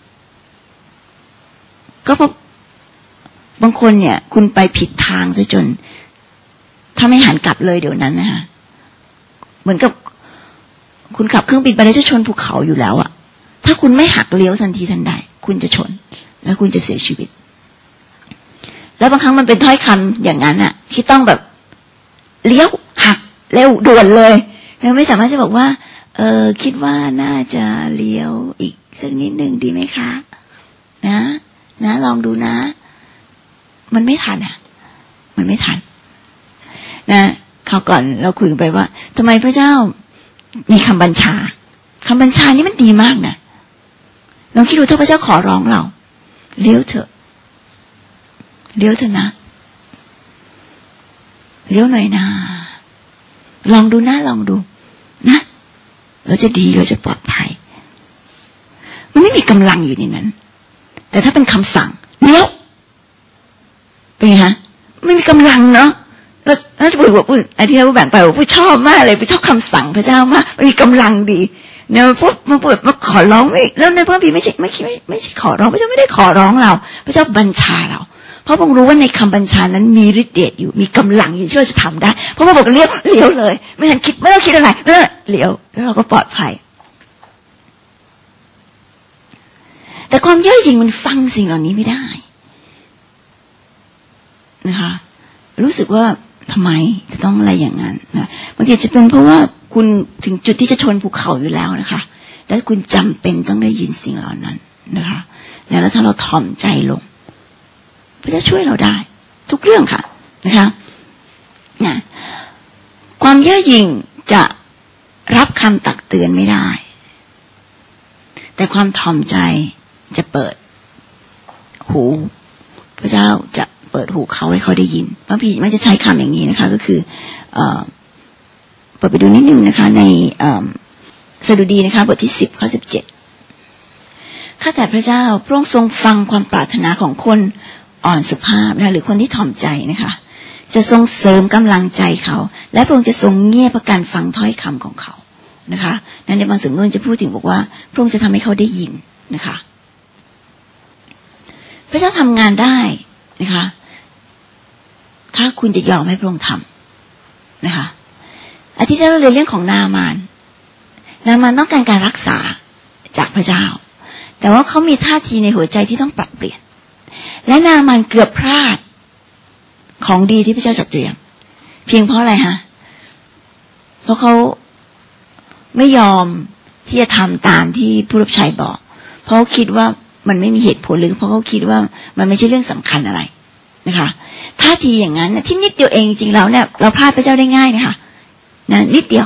ก็เพราะบางคนเนี่ยคุณไปผิดทางซะจนถ้าไม่หันกลับเลยเดี๋ยวนั้นนะคะเหมือนกับคุณขับเครื่องบินไปแล้วจะชนภูเขาอยู่แล้วอะถ้าคุณไม่หักเลี้ยวทันทีทันใดคุณจะชนแล้วคุณจะเสียชีวิตแล้วบางครั้งมันเป็นถ้อยคำอย่างนั้นอะที่ต้องแบบเลี้ยวหักเร็วด่วนเลยเราไม่สามารถจะบอกว่าคิดว่าน่าจะเลี้ยวอีกสักนิดนึงดีไหมคะนะลองดูนะมันไม่ทันอ่ะมันไม่ทันนะคราวก่อนเราคุยกันไปว่าทำไมพระเจ้ามีคำบัญชานี้มันดีมากนะลองคิดดูถ้าพระเจ้าขอร้องเราเลี้ยวเถอะนะเลี้ยวหน่อยนะลองดูนะเราจะดีเราจะปลอดภัยมันไม่มีกำลังอยู่ในนั้นแต่ถ้าเป็นคำสั่งเลี้ยวเป็นไงฮะไม่มีกำลังเนาะแล้วจะบอกว่าไอ้ที่เราแบ่งไปว่าชอบมากเลยชอบคำสั่งพระเจ้ามากมันมีกำลังดีเนี่ยพูดมาขอร้องไม่แล้วในพระคัมภีร์ไม่ใช่ขอร้องพระเจ้าไม่ได้ขอร้องเราพระเจ้าบัญชาเราเพราะพระองค์รู้ว่าในคำบัญชานั้นมีฤทธิ์เดชอยู่มีกำลังอยู่ที่เราจะทำได้เพราะพระองค์บอกเลี้ยวเลยไม่ต้องคิดอะไรเลี้ยวแล้วเราก็ปลอดภัยแต่ความเย่อหยิ่งมันฟังสิ่งเหล่านี้ไม่ได้นะคะรู้สึกว่าทำไมจะต้องอะไรอย่างนั้นนะบางทีจะเป็นเพราะว่าคุณถึงจุดที่จะชนภูเขาอยู่แล้วนะคะแล้วคุณจำเป็นต้องได้ยินสิ่งเหล่านั้นนะคะแล้วถ้าเราถ่อมใจลงพระเจ้าช่วยเราได้ทุกเรื่องค่ะนะคะนะความเย่อหยิ่งจะรับคำตักเตือนไม่ได้แต่ความถ่อมใจจะเปิดหูพระเจ้าจะเปิดหูเขาให้เขาได้ยินพระพีมันจะใช้คำอย่างนี้นะคะก็คือเปิดไปดูนิดนึงนะคะในสดุดีนะคะบทที่10ข้อ17ข้าแต่พระเจ้าพระองค์ทรงฟังความปรารถนาของคนอ่อนสุภาพนะหรือคนที่ถ่อมใจนะคะจะทรงเสริมกำลังใจเขาและพระองค์จะทรงเงียบการฟังถ้อยคำของเขานะคะนั้นในบางสำนวนจะพูดถึงบอกว่าพระองค์จะทำให้เขาได้ยินนะคะพระเจ้าทำงานได้นะคะถ้าคุณจะยอมให้พระองค์ทำนะคะอาทิตย์ที่แล้วเราเรียนเรื่องของนามานต้องการรักษาจากพระเจ้าแต่ว่าเขามีท่าทีในหัวใจที่ต้องปรับเปลี่ยนและนามานเกือบพลาดของดีที่พระเจ้าจัดเตรียมเพียงเพราะอะไรฮะเพราะเขาไม่ยอมที่จะทำตามที่ผู้รับใช้บอกเพราะเขาคิดว่ามันไม่มีเหตุผลหรือเพราะเขาคิดว่ามันไม่ใช่เรื่องสำคัญอะไรนะคะท่าทีอย่างนั้นที่นิดเดียวเองจริงๆแล้วเนี่ยเราพลาดพระเจ้าได้ง่ายนะคะนะนิดเดียว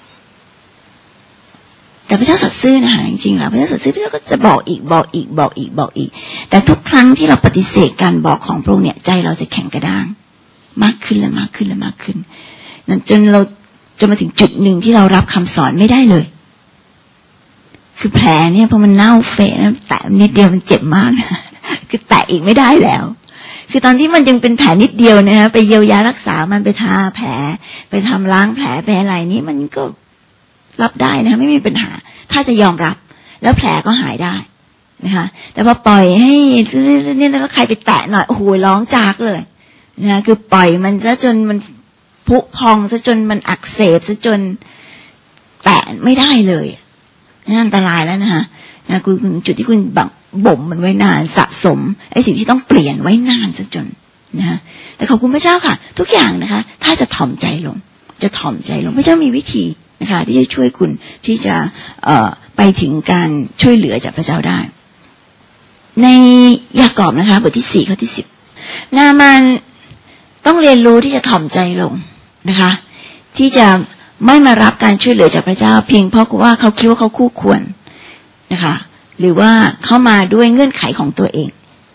แต่พระเจ้าสัตย์ซื่อนะคะจริงๆแล้วพระเจ้าสัตย์ซื่อพระเจ้าก็จะบอกอีกแต่ทุกครั้งที่เราปฏิเสธการบอกของพระองค์เนี่ยใจเราจะแข็งกระด้างมากขึ้นนั้นจนเราจะมาถึงจุดหนึ่งที่เรารับคำสอนไม่ได้เลยคือแผลเนี่ยพอมันเน่าเฟะนะแตะนิดเดียวมันเจ็บมากนะคือแตะอีกไม่ได้แล้วคือตอนที่มันยังเป็นแผลนิดเดียวนะฮะไปเยียวยารักษามันไปทาแผลไปทำล้างแผลไปอะไรนี้มันก็รับได้นะไม่มีปัญหาถ้าจะยอมรับแล้วแผลก็หายได้นะคะแต่พอปล่อยให้เนี่ยแล้วใครไปแตะหน่อยโอ้โหร้องจากเลยนะคือปล่อยมันซะจนมันผุพองซะจนมันอักเสบซะจนแตะไม่ได้เลยนั่นอันตรายแล้วนะคะนะคุณจุดที่คุณบ่มมันไว้นานสะสมไอ้สิ่งที่ต้องเปลี่ยนไว้นานซะจนนะคะแต่ขอบคุณพระเจ้าค่ะทุกอย่างนะคะถ้าจะถ่อมใจลงพระเจ้ามีวิธีนะคะที่จะช่วยคุณที่จะไปถึงการช่วยเหลือจากพระเจ้าได้ในยากอบนะคะบทที่4ข้อที่10นามานต้องเรียนรู้ที่จะถ่อมใจลงนะคะที่จะไม่มารับการช่วยเหลือจากพระเจ้าเพียงเพราะว่าเขาคิดว่าเขาคู่ควรนะคะหรือว่าเข้ามาด้วยเงื่อนไขของตัวเอง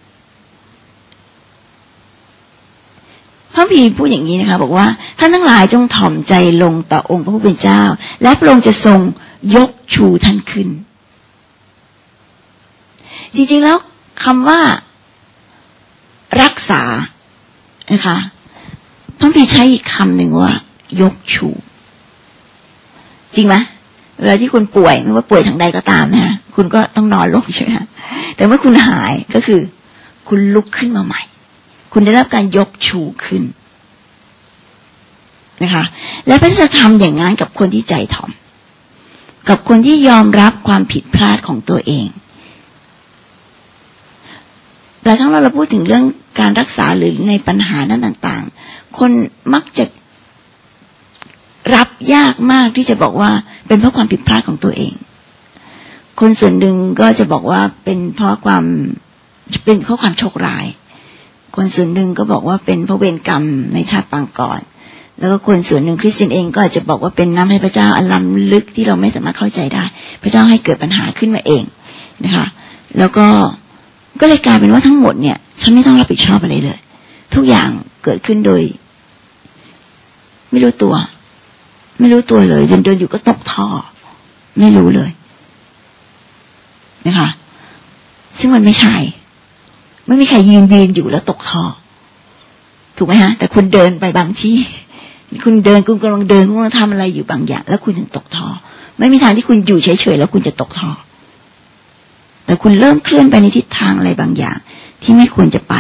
พระคัมภีร์พูดอย่างนี้นะคะบอกว่าท่านทั้งหลายจงถ่อมใจลงต่อองค์พระผู้เป็นเจ้าและพระองค์จะทรงยกชูท่านขึ้นจริงๆแล้วคำว่ารักษานะคะพระคัมภีร์ใช้อีกคำหนึ่งว่ายกชูจริงไหมเวลาที่คุณป่วยไม่ว่าป่วยทางใดก็ตามนะคุณก็ต้องนอนลงใช่ไหมแต่เมื่อคุณหายก็คือคุณลุกขึ้นมาใหม่คุณได้รับการยกชูขึ้นนะคะและพระเจ้าจะทำอย่างนั้นกับคนที่ใจถ่อมกับคนที่ยอมรับความผิดพลาดของตัวเองหลายครั้งเราพูดถึงเรื่องการรักษาหรือในปัญหานั้นต่างๆคนมักจะรับยากมากที่จะบอกว่าเป็นเพราะความผิดพลาดของตัวเองคนส่วนหนึ่งก็จะบอกว่าเป็นเพราะความโชคร้ายคนส่วนหนึ่งก็บอกว่าเป็นเพราะเวรกรรมในชาติปางก่อนแล้วก็คนส่วนหนึ่งคริสเตียนเองก็อาจจะบอกว่าเป็นน้ำให้พระเจ้าอันล้ำลึกที่เราไม่สามารถเข้าใจได้พระเจ้าให้เกิดปัญหาขึ้นมาเองนะคะแล้วก็เลยกลายเป็นว่าทั้งหมดเนี่ยฉันไม่ต้องรับผิดชอบอะไรเลยทุกอย่างเกิดขึ้นโดยไม่รู้ตัวเลยเดินอยู่ก็ตกท่อไม่รู้เลยนะคะซึ่งมันไม่ใช่ไม่มีใครยืนอยู่แล้วตกท่อถูกไหมฮะแต่คุณเดินไปบางที่คุณกำลังเดินคุณกำลังทำอะไรอยู่บางอย่างแล้วคุณถึงตกท่อไม่มีทางที่คุณอยู่เฉยๆแล้วคุณจะตกท่อแต่คุณเริ่มเคลื่อนไปในทิศทางอะไรบางอย่างที่ไม่ควรจะไป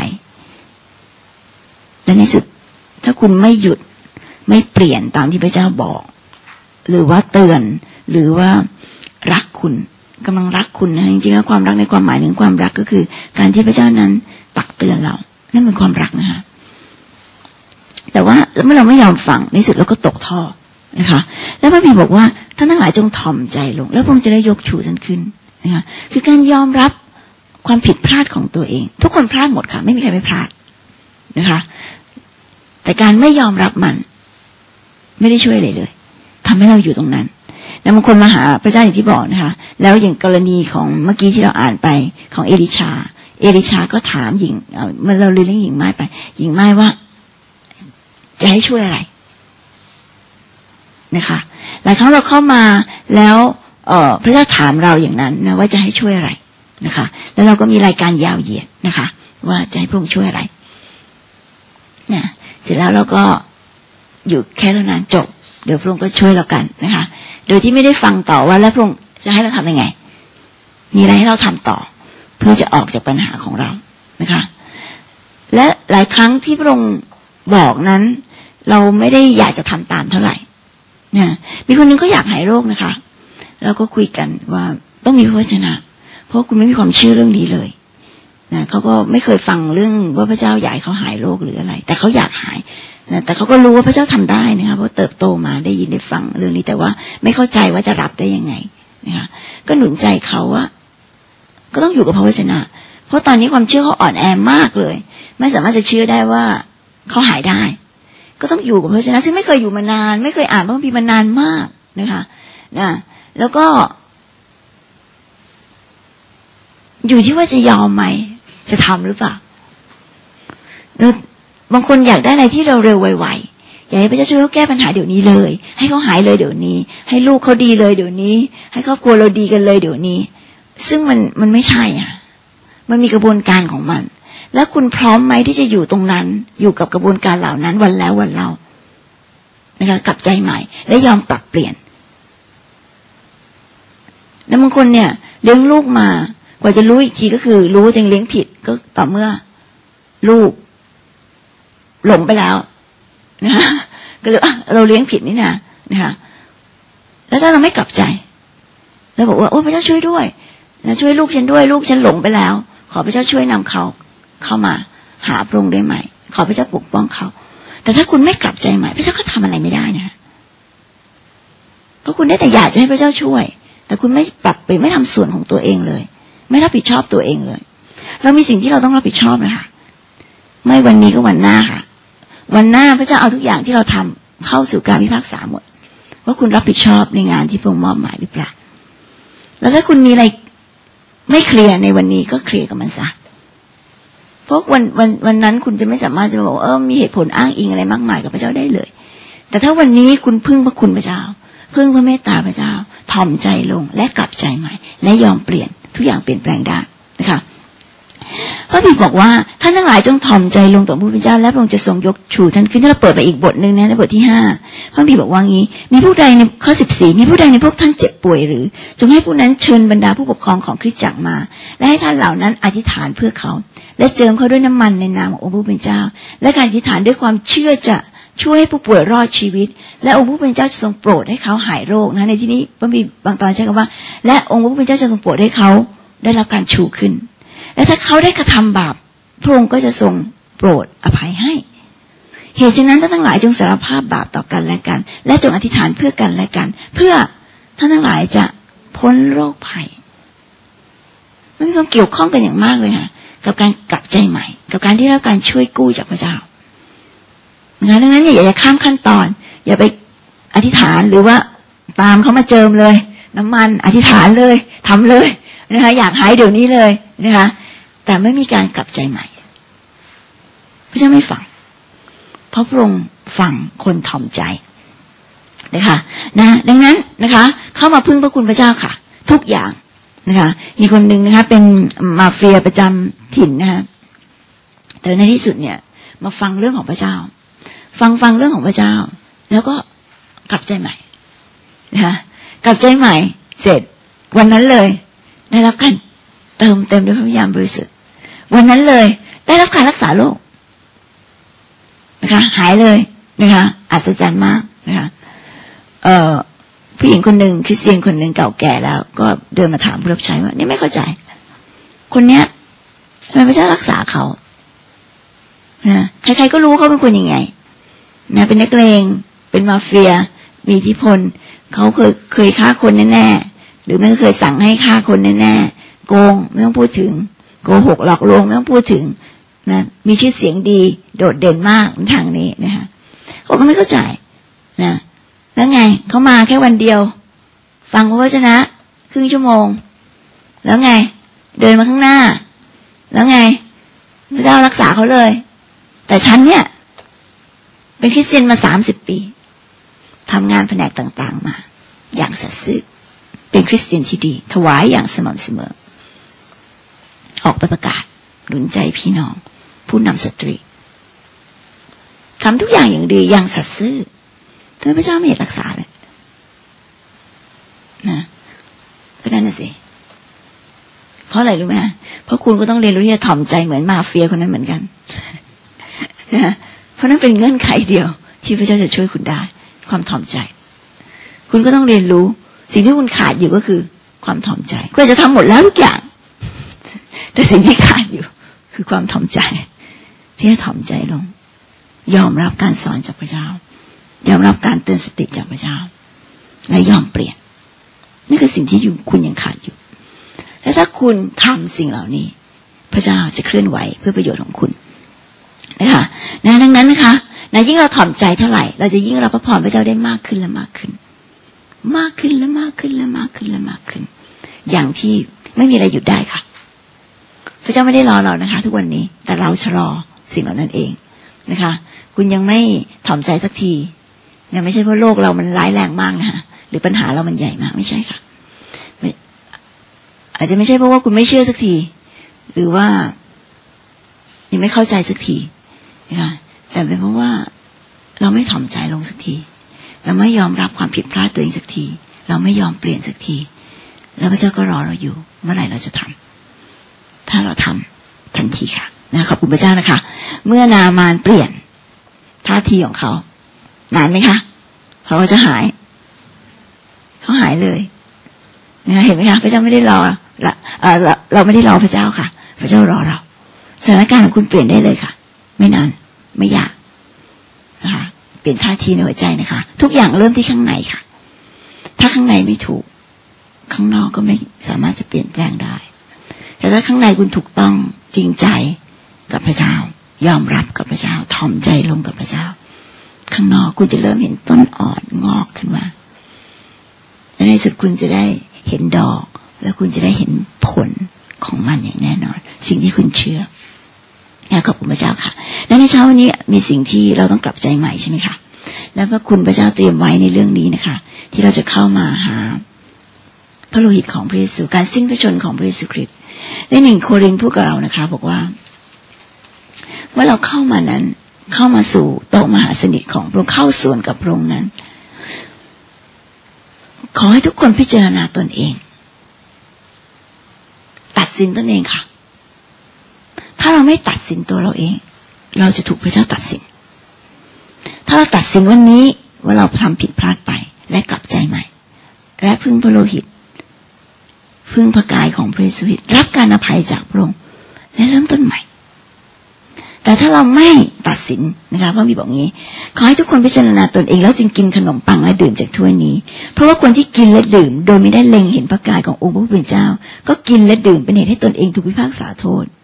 และในสุดถ้าคุณไม่หยุดไม่เปลี่ยนตามที่พระเจ้าบอกหรือว่าเตือนหรือว่ารักคุณกำลังรักคุณนะจริงๆแล้วความรักในความหมายถึงความรักก็คือการที่พระเจ้านั้นตักเตือนเรานั่นเป็นความรักนะคะแต่ว่าเมื่อเราไม่ยอมฟังในสุดเราก็ตกท่อนะคะแล้วพระบิดาบอกว่าท่านทั้งหลายจงถ่อมใจลงแล้วพระองค์จะได้ยกชูท่านขึ้นนะคะคือการยอมรับความผิดพลาดของตัวเองทุกคนพลาดหมดค่ะไม่มีใครไม่พลาดนะคะแต่การไม่ยอมรับมันไม่ได้ช่วยอะไรเลยทำให้เราอยู่ตรงนั้นแล้วบางคนมาหาพระเจ้าอย่างที่บอกนะคะแล้วอย่างกรณีของเมื่อกี้ที่เราอ่านไปของเอลิชาเอลิชาก็ถามหญิงเมื่อเราเรียนเรื่องหญิงไม้ไปหญิงไม้ว่าจะให้ช่วยอะไรนะคะหลายครั้งเราเข้ามาแล้วพระเจ้าถามเราอย่างนั้นนะว่าจะให้ช่วยอะไรนะคะแล้วเราก็มีรายการยาวเหยียดนะคะว่าจะให้พระองค์ช่วยอะไรเนี่ยเสร็จแล้วเราก็อยู่แค่เท่านั้นจบเดี๋ยวพระองค์ก็ช่วยเรากันนะคะโดยที่ไม่ได้ฟังต่อว่าแล้วพระองค์จะให้เราทำยังไงมีอะไรให้เราทำต่อเพื่อจะออกจากปัญหาของเรานะคะและหลายครั้งที่พระองค์บอกนั้นเราไม่ได้อยากจะทำตามเท่าไหร่นะมีคนนึงเขาอยากหายโรคนะคะเราก็คุยกันว่าต้องมีพระวจนะเพราะคุณไม่มีความเชื่อเรื่องนี้เลยนะเขาก็ไม่เคยฟังเรื่องว่าพระเจ้าอยากให้เขาหายโรคหรืออะไรแต่เขาอยากหายนะแต่เขาก็รู้ว่าพระเจ้าทำได้นะคะเพราะเติบโตมาได้ยินได้ฟังเรื่องนี้แต่ว่าไม่เข้าใจว่าจะรับได้ยังไงนะคะก็หนุนใจเขาว่าก็ต้องอยู่กับพระวจนะเพราะตอนนี้ความเชื่อเขาอ่อนแอมากเลยไม่สามารถจะเชื่อได้ว่าเขาหายได้ก็ต้องอยู่กับพระวจนะซึ่งไม่เคยอยู่มานานไม่เคยอ่านพระคัมภีร์มานานมากนะคะนะแล้วก็อยู่ที่ว่าจะยอมไหมจะทำหรือเปล่าบางคนอยากได้อะไรที่เร็วๆไวๆอยากให้พระเจ้าช่วยเขาแก้ปัญหาเดี๋ยวนี้เลยให้เขาหายเลยเดี๋ยวนี้ให้ลูกเขาดีเลยเดี๋ยวนี้ให้ครอบครัวเราดีกันเลยเดี๋ยวนี้ซึ่งมันไม่ใช่อ่ะมันมีกระบวนการของมันแล้วคุณพร้อมไหมที่จะอยู่ตรงนั้นอยู่กับกระบวนการเหล่านั้นวันแล้ววันเล่านะคะกลับใจใหม่และยอมปรับเปลี่ยนแล้วบางคนเนี่ยเลี้ยงลูกมากว่าจะรู้อีกทีก็คือรู้ว่าตัวเองเลี้ยงผิดก็ต่อเมื่อลูกหลงไปแล้วนะก็เลยเราเลี้ยงผิดนี่นะคะแล้วถ้าเราไม่กลับใจแล้วบอกว่าโอ้พระเจ้าช่วยด้วยนะช่วยลูกฉันด้วยลูกฉันหลงไปแล้วขอพระเจ้าช่วยนำเขาเข้ามาหาพระองค์ได้ไหมขอพระเจ้าปกป้องเขาแต่ถ้าคุณไม่กลับใจใหม่พระเจ้าก็ทำอะไรไม่ได้นะเพราะคุณได้แต่อยากจะให้พระเจ้าช่วยแต่คุณไม่ปรับเปลี่ยนไม่ทำส่วนของตัวเองเลยไม่รับผิดชอบตัวเองเลยเรามีสิ่งที่เราต้องรับผิดชอบนะคะไม่วันนี้ก็วันหน้าค่ะวันหน้าพระเจ้าเอาทุกอย่างที่เราทำเข้าสู่การพิพากษาหมดว่าคุณรับผิดชอบในงานที่พระองค์มอบหมายหรือเปล่าแล้วถ้าคุณมีอะไรไม่เคลียร์ในวันนี้ก็เคลียร์กับมันซะเพราะวันนั้นคุณจะไม่สามารถจะบอกมีเหตุผลอ้างอิงอะไรมากมายกับพระเจ้าได้เลยแต่ถ้าวันนี้คุณพึ่งพระคุณพระเจ้าพึ่งพระเมตตาพระเจ้าถ่อมใจลงและกลับใจใหม่และยอมเปลี่ยนทุกอย่างเปลี่ยนแปลงได้นะคะพระบิดบอกว่าท่านทั้งหลายจงถ่อมใจลงต่อพระผู้เป็นเจ้าและพระองค์จะทรงยกชูท่านขึ้นถ้าเราเปิดไปอีกบทนึงนะในบทที่5พระบิดบอกว่างี้มีผู้ใดในข้อ14มีผู้ใดในพวกท่านเจ็บป่วยหรือจงให้ผู้นั้นเชิญบรรดาผู้ปกครองของคริสตจักรมาและให้ท่านเหล่านั้นอธิษฐานเพื่อเขาและเจิมเขาด้วยน้ำมันในนามขององค์พระผู้เป็นเจ้าและการอธิษฐานด้วยความเชื่อจะช่วยให้ผู้ป่วยรอดชีวิตและองค์พระผู้เป็นเจ้าจะทรงโปรดให้เขาหายโรคนะในที่นี้พระบิดบางตอนใช้คำว่าและองค์พระผู้เป็นเจ้าจะทรงโปรดให้เขาได้รับการชูขึ้นและถ้าเขาได้กระทำบาปพระองค์ก็จะทรงโปรดอภัยให้เหตุฉะนั้นท่านทั้งหลายจงสารภาพบาปต่อกันและกันและจงอธิษฐานเพื่อกันและกันเพื่อท่านทั้งหลายจะพ้นโรคภัยมันมีความเกี่ยวข้องกันอย่างมากเลยค่ะกับการกลับใจใหม่กับการที่ได้รับการช่วยกู้จากพระเจ้าดังนั้นอย่าข้ามขั้นตอนอย่าไปอธิษฐานหรือว่าตามเขามาเจิมเลยน้ำมันอธิษฐานเลยทำเลยนะคะอยากหายเดี๋ยวนี้เลยนะคะแต่ไม่มีการกลับใจใหม่พระเจ้าไม่ฟังเพราะพระองค์ฟังคนถ่อมใจนะคะนะดังนั้นนะคะเข้ามาพึ่งพระคุณพระเจ้าค่ะทุกอย่างนะคะมีคนหนึ่งนะคะเป็นมาเฟียประจำถิ่นนะคะแต่ในที่สุดเนี่ยมาฟังเรื่องของพระเจ้าฟังเรื่องของพระเจ้าแล้วก็กลับใจใหม่นะคะกลับใจใหม่เสร็จวันนั้นเลยได้รับการเติมเต็มด้วยพระวิญญาณบริสุทธิ์วันนั้นเลยได้รับการรักษาโรคนะคะหายเลยนะคะอัศจรรย์มากนะคะผู้หญิงคนหนึ่งคริสเตียนคนหนึ่งเก่าแก่แล้วก็เดินมาถามผู้รับใช้ว่านี่ไม่เข้าใจคนเนี้ยทำไมพระเจ้ารักษาเขานะใครๆก็รู้เขาเป็นคนยังไงนะเป็นนักเลงเป็นมาเฟียมีอิทธิพลเขาเคยฆ่าคนแน่ๆหรือไม่เคยสั่งให้ฆ่าคนแน่ๆโกงไม่ต้องพูดถึงโกหกหลอกลวงไม่ต้องพูดถึงนะมีชื่อเสียงดีโดดเด่นมากทางนี้นะคะเขาก็ไม่เข้าใจนะแล้วไงเขามาแค่วันเดียวฟังพระวจนะครึ่งชั่วโมงแล้วไงเดินมาข้างหน้าแล้วไงพระเจ้ารักษาเขาเลยแต่ฉันเนี่ยเป็นคริสเตียนมา30 ปีทำงานแผนกต่างๆมาอย่างสัตย์ซื่อเป็นคริสเตียนที่ดีถวายอย่างสม่ำเสมอออกไปประกาศหนุนใจพี่น้องผู้นำสตรีทำทุกอย่างอย่างดีอย่างสัตย์ซื่อทำไมพระเจ้าไม่รักษาเลยนะก็นั่นน่ะสิเพราะอะไรรู้ไหมเพราะคุณก็ต้องเรียนรู้ที่จะถ่อมใจเหมือนมาเฟียคนนั้นเหมือนกันนะเพราะนั้นเป็นเงื่อนไขเดียวที่พระเจ้าจะช่วยคุณได้ความถ่อมใจคุณก็ต้องเรียนรู้สิ่งที่คุณขาดอยู่ก็คือความถ่อมใจคุณจะทำหมดแล้วทุกอย่างแต่สิ่งที่ขาดอยู่คือความถ่อมใจที่จะถ่อมใจลงยอมรับการสอนจากพระเจ้ายอมรับการเตือนสติจากพระเจ้าและยอมเปลี่ยนนี่คือสิ่งที่คุณยังขาดอยู่และถ้าคุณทำสิ่งเหล่านี้พระเจ้าจะเคลื่อนไหวเพื่อประโยชน์ของคุณนะคะดังนั้นนะคะยิ่งเราถ่อมใจเท่าไหร่เราจะยิ่งรับพระพรพระเจ้าได้มากขึ้นและมากขึ้นมากขึ้นและมากขึ้นและมากขึ้นและมากขึ้นอย่างที่ไม่มีอะไรหยุดได้ค่ะพระเจ้าไม่ได้รอเรานะคะทุกวันนี้แต่เราชะลอสิ่งเหล่านั้นเองนะคะคุณยังไม่ถ่อมใจสักทีเนี่ยไม่ใช่เพราะโลกเรามันร้ายแรงมากนะคะหรือปัญหาเรามันใหญ่มากไม่ใช่ค่ะอาจจะไม่ใช่เพราะว่าคุณไม่เชื่อสักทีหรือว่ายังไม่เข้าใจสักทีนะคะแต่เป็นเพราะว่าเราไม่ถ่อมใจลงสักทีเราไม่ยอมรับความผิดพลาดตัวเองสักทีเราไม่ยอมเปลี่ยนสักทีแล้วพระเจ้าก็รอเราอยู่เมื่อไหร่เราจะทำถ้าเราทำทันทีค่ะนะขอบคุณพระเจ้านะคะเมื่อนามานเปลี่ยนท่าทีของเขานานไหมคะเขาก็จะหายเขาหายเลยนะเห็นไหมคะพระเจ้าไม่ได้รอเราไม่ได้รอพระเจ้าค่ะพระเจ้ารอเราสถานการณ์ของคุณเปลี่ยนได้เลยค่ะไม่นานไม่ยากนะคะเปลี่ยนท่าทีในหัวใจนะคะทุกอย่างเริ่มที่ข้างในค่ะถ้าข้างในไม่ถูกข้างนอกก็ไม่สามารถจะเปลี่ยนแปลงได้แต่ถ้าข้างในคุณถูกต้องจริงใจกับพระเจ้ายอมรับกับพระเจ้าถ่อมใจลงกับพระเจ้าข้างนอกคุณจะเริ่มเห็นต้นอ่อนงอกขึ้นมาและในสุดคุณจะได้เห็นดอกแล้วคุณจะได้เห็นผลของมันอย่างแน่นอนสิ่งที่คุณเชื่อขอบคุณพระเจ้าค่ะและในเช้าวันนี้มีสิ่งที่เราต้องกลับใจใหม่ใช่ไหมคะและพระคุณพระเจ้าเตรียมไว้ในเรื่องนี้นะคะที่เราจะเข้ามาหาพระโลหิตของพระเยซูการสิ้นพระชนของพระเยซูคริสต์ใน1 โครินธ์พูดกับเรานะคะบอกว่าเมื่อเราเข้ามานั้นเข้ามาสู่โต๊ะมหาสนิทของพระองค์เข้าส่วนกับพระองค์นั้นขอให้ทุกคนพิจารณาตนเองตัดสินตนเองค่ะถ้าเราไม่ตัดสินตัวเราเองเราจะถูกพระเจ้าตัดสินถ้าเราตัดสินวันนี้ว่าเราทำผิดพลาดไปและกลับใจใหม่และพึ่งพระโลหิตพึ่งพระกายของพระเยซูคริสต์รับการอภัยจากพระองค์และเริ่มต้นใหม่แต่ถ้าเราไม่ตัดสินนะคะพระบิดาบอกงี้ขอให้ทุกคนพิจารณาตนเองแล้วจึงกินขนมปังและดื่มจากถ้วยนี้เพราะว่าคนที่กินและดื่มโดยไม่ได้เล็งเห็นพระกายขององค์พระผู้เป็นเจ้าก็กินและดื่มเป็นเหตุให้ตนเองถูกพิพากษาโทษ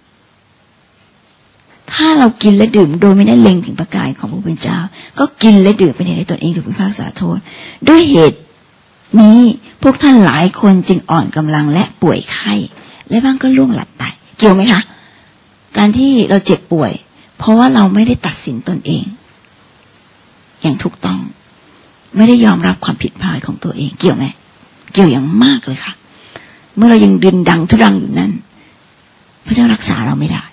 ถ้าเรากินและดื่มโดยไม่ได้เล็งถึงพระกายของพระผู้เป็นเจ้าก็กินและดื่มเป็นเหตุให้ตนเองถูกพิพากษาโทษด้วยเหตุนี้พวกท่านหลายคนจึงอ่อนกำลังและป่วยไข้และบางก็ล่วงหลับไปเกี่ยวไหมคะการที่เราเจ็บป่วยเพราะว่าเราไม่ได้ตัดสินตนเองอย่างถูกต้องไม่ได้ยอมรับความผิดพลาดของตัวเองเกี่ยวไหมเกี่ยวอย่างมากเลยค่ะเมื่อเรายังดึงดังทุรังอยู่นั้นพระเจ้ารักษาเราไม่ได้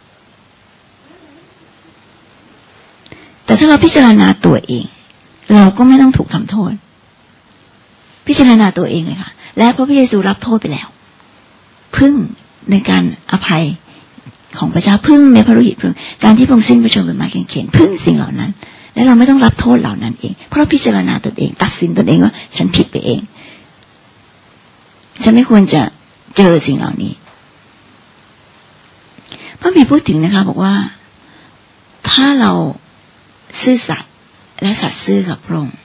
แต่ถ้าเราพิจารณาตัวเองเราก็ไม่ต้องถูกทำโทษพิจารณาตัวเองเลยค่ะและพระเยซูรับโทษไปแล้วพึ่งในการอภัยของพระเจ้าพึ่งในพระโลหิตพระองค์การที่พระองค์สิ้นพระชนม์บนไม้กางเขนพึ่งสิ่งเหล่านั้นและเราไม่ต้องรับโทษเหล่านั้นเองเพราะเราพิจารณาตนเองตัดสินตนเองว่าฉันผิดไปเองฉันไม่ควรจะเจอสิ่งเหล่านี้พระบิดาพูดถึงนะคะบอกว่าถ้าเราซื่อสัตย์และสัตย์ซื่อกับพระองค์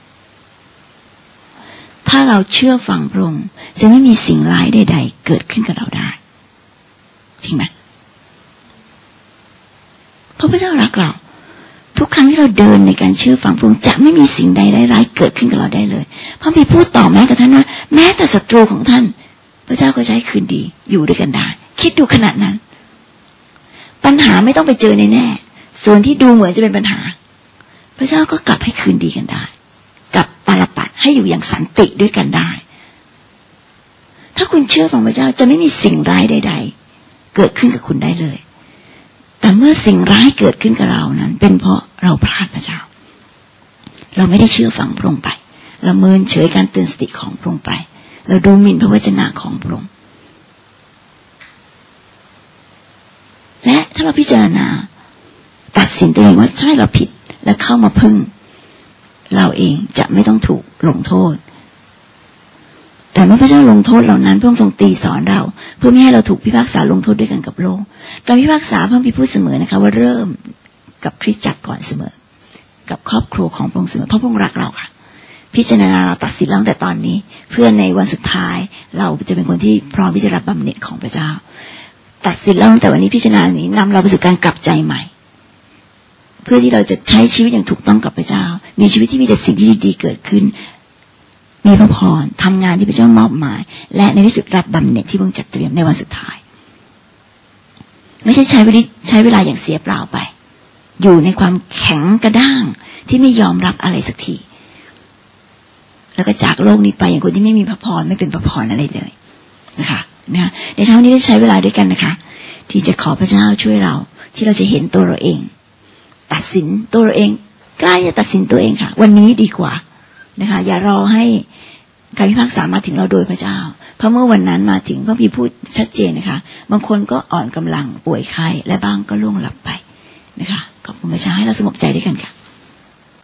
ถ้าเราเชื่อฟังพระองค์จะไม่มีสิ่งร้ายใดๆเกิดขึ้นกับเราได้จริงไหมเพราะพระเจ้ารักเราทุกครั้งที่เราเดินในการเชื่อฟังพระองค์จะไม่มีสิ่งใดร้ายๆเกิดขึ้นกับเราได้เลยพระบิดาพูดต่อแม้กระทั่งว่าแม้แต่ศัตรูของท่านพระเจ้าก็จะให้คืนดีอยู่ด้วยกันได้คิดดูขนาดนั้นปัญหาไม่ต้องไปเจอแน่ๆส่วนที่ดูเหมือนจะเป็นปัญหาพระเจ้าก็กลับให้คืนดีกันได้กับตาลปัดให้อยู่อย่างสันติด้วยกันได้ถ้าคุณเชื่อฟังพระเจ้าจะไม่มีสิ่งร้ายใดๆเกิดขึ้นกับคุณได้เลยแต่เมื่อสิ่งร้ายเกิดขึ้นกับเรานั้นเป็นเพราะเราพลาดพระเจ้าเราไม่ได้เชื่อฟังพระองค์ไปเราเมินเฉยการเตือนสติของพระองค์ไปเราดูหมิ่นพระวจนะของพระองค์และถ้าเราพิจารณาตัดสินตัวเองว่าใช่เราผิดและเข้ามาพึ่งเราเองจะไม่ต้องถูกลงโทษแต่เมื่อพระเจ้าลงโทษเหล่านั้นพระองค์ทรงตีสอนเราเพื่อไม่ให้เราถูกพิพากษาลงโทษด้วยกันกับโลกการพิพากษาพระองค์พูดเสมอนะคะว่าเริ่มกับคริสตจักรก่อนเสมอกับครอบครัวของพระองค์เสมอเพราะพระองค์รักเราค่ะพิจารณาเราตัดสินตั้งแต่ตอนนี้เพื่อในวันสุดท้ายเราจะเป็นคนที่พร้อมที่จะรับบำเหน็จของพระเจ้าตัดสินเราตั้งแต่วันนี้พิจารณานี้นำเราไปสู่การกลับใจใหม่เพื่อที่เราจะใช้ชีวิตอย่างถูกต้องกับพระเจ้ามีชีวิตที่มีแต่สิ่งที่ดีๆเกิดขึ้นมีพระพรทำงานที่พระเจ้ามอบหมายและในที่สุดรับบำเหน็จที่พระองค์จัดเตรียมในวันสุดท้ายไม่ใช่ใช้เวลาอย่างเสียเปล่าไปอยู่ในความแข็งกระด้างที่ไม่ยอมรับอะไรสักทีแล้วก็จากโลกนี้ไปอย่างคนที่ไม่มีพระพรไม่เป็นพระพรอะไรเลยนะคะในเช้านี้ได้ใช้เวลาด้วยกันนะคะที่จะขอพระเจ้าช่วยเราที่เราจะเห็นตัวเราเองตัดสินตัวเราเองกล้าจะตัดสินตัวเองค่ะวันนี้ดีกว่านะคะอย่ารอให้การพิพากษามาถึงเราโดยพระเจ้าเพราะเมื่อวันนั้นมาถึงพระบิดาพูดชัดเจนนะคะบางคนก็อ่อนกำลังป่วยไข้และบ้างก็ล่วงหลับไปนะคะขอบคุณพระเจ้าให้เราสงบใจด้วยกันค่ะ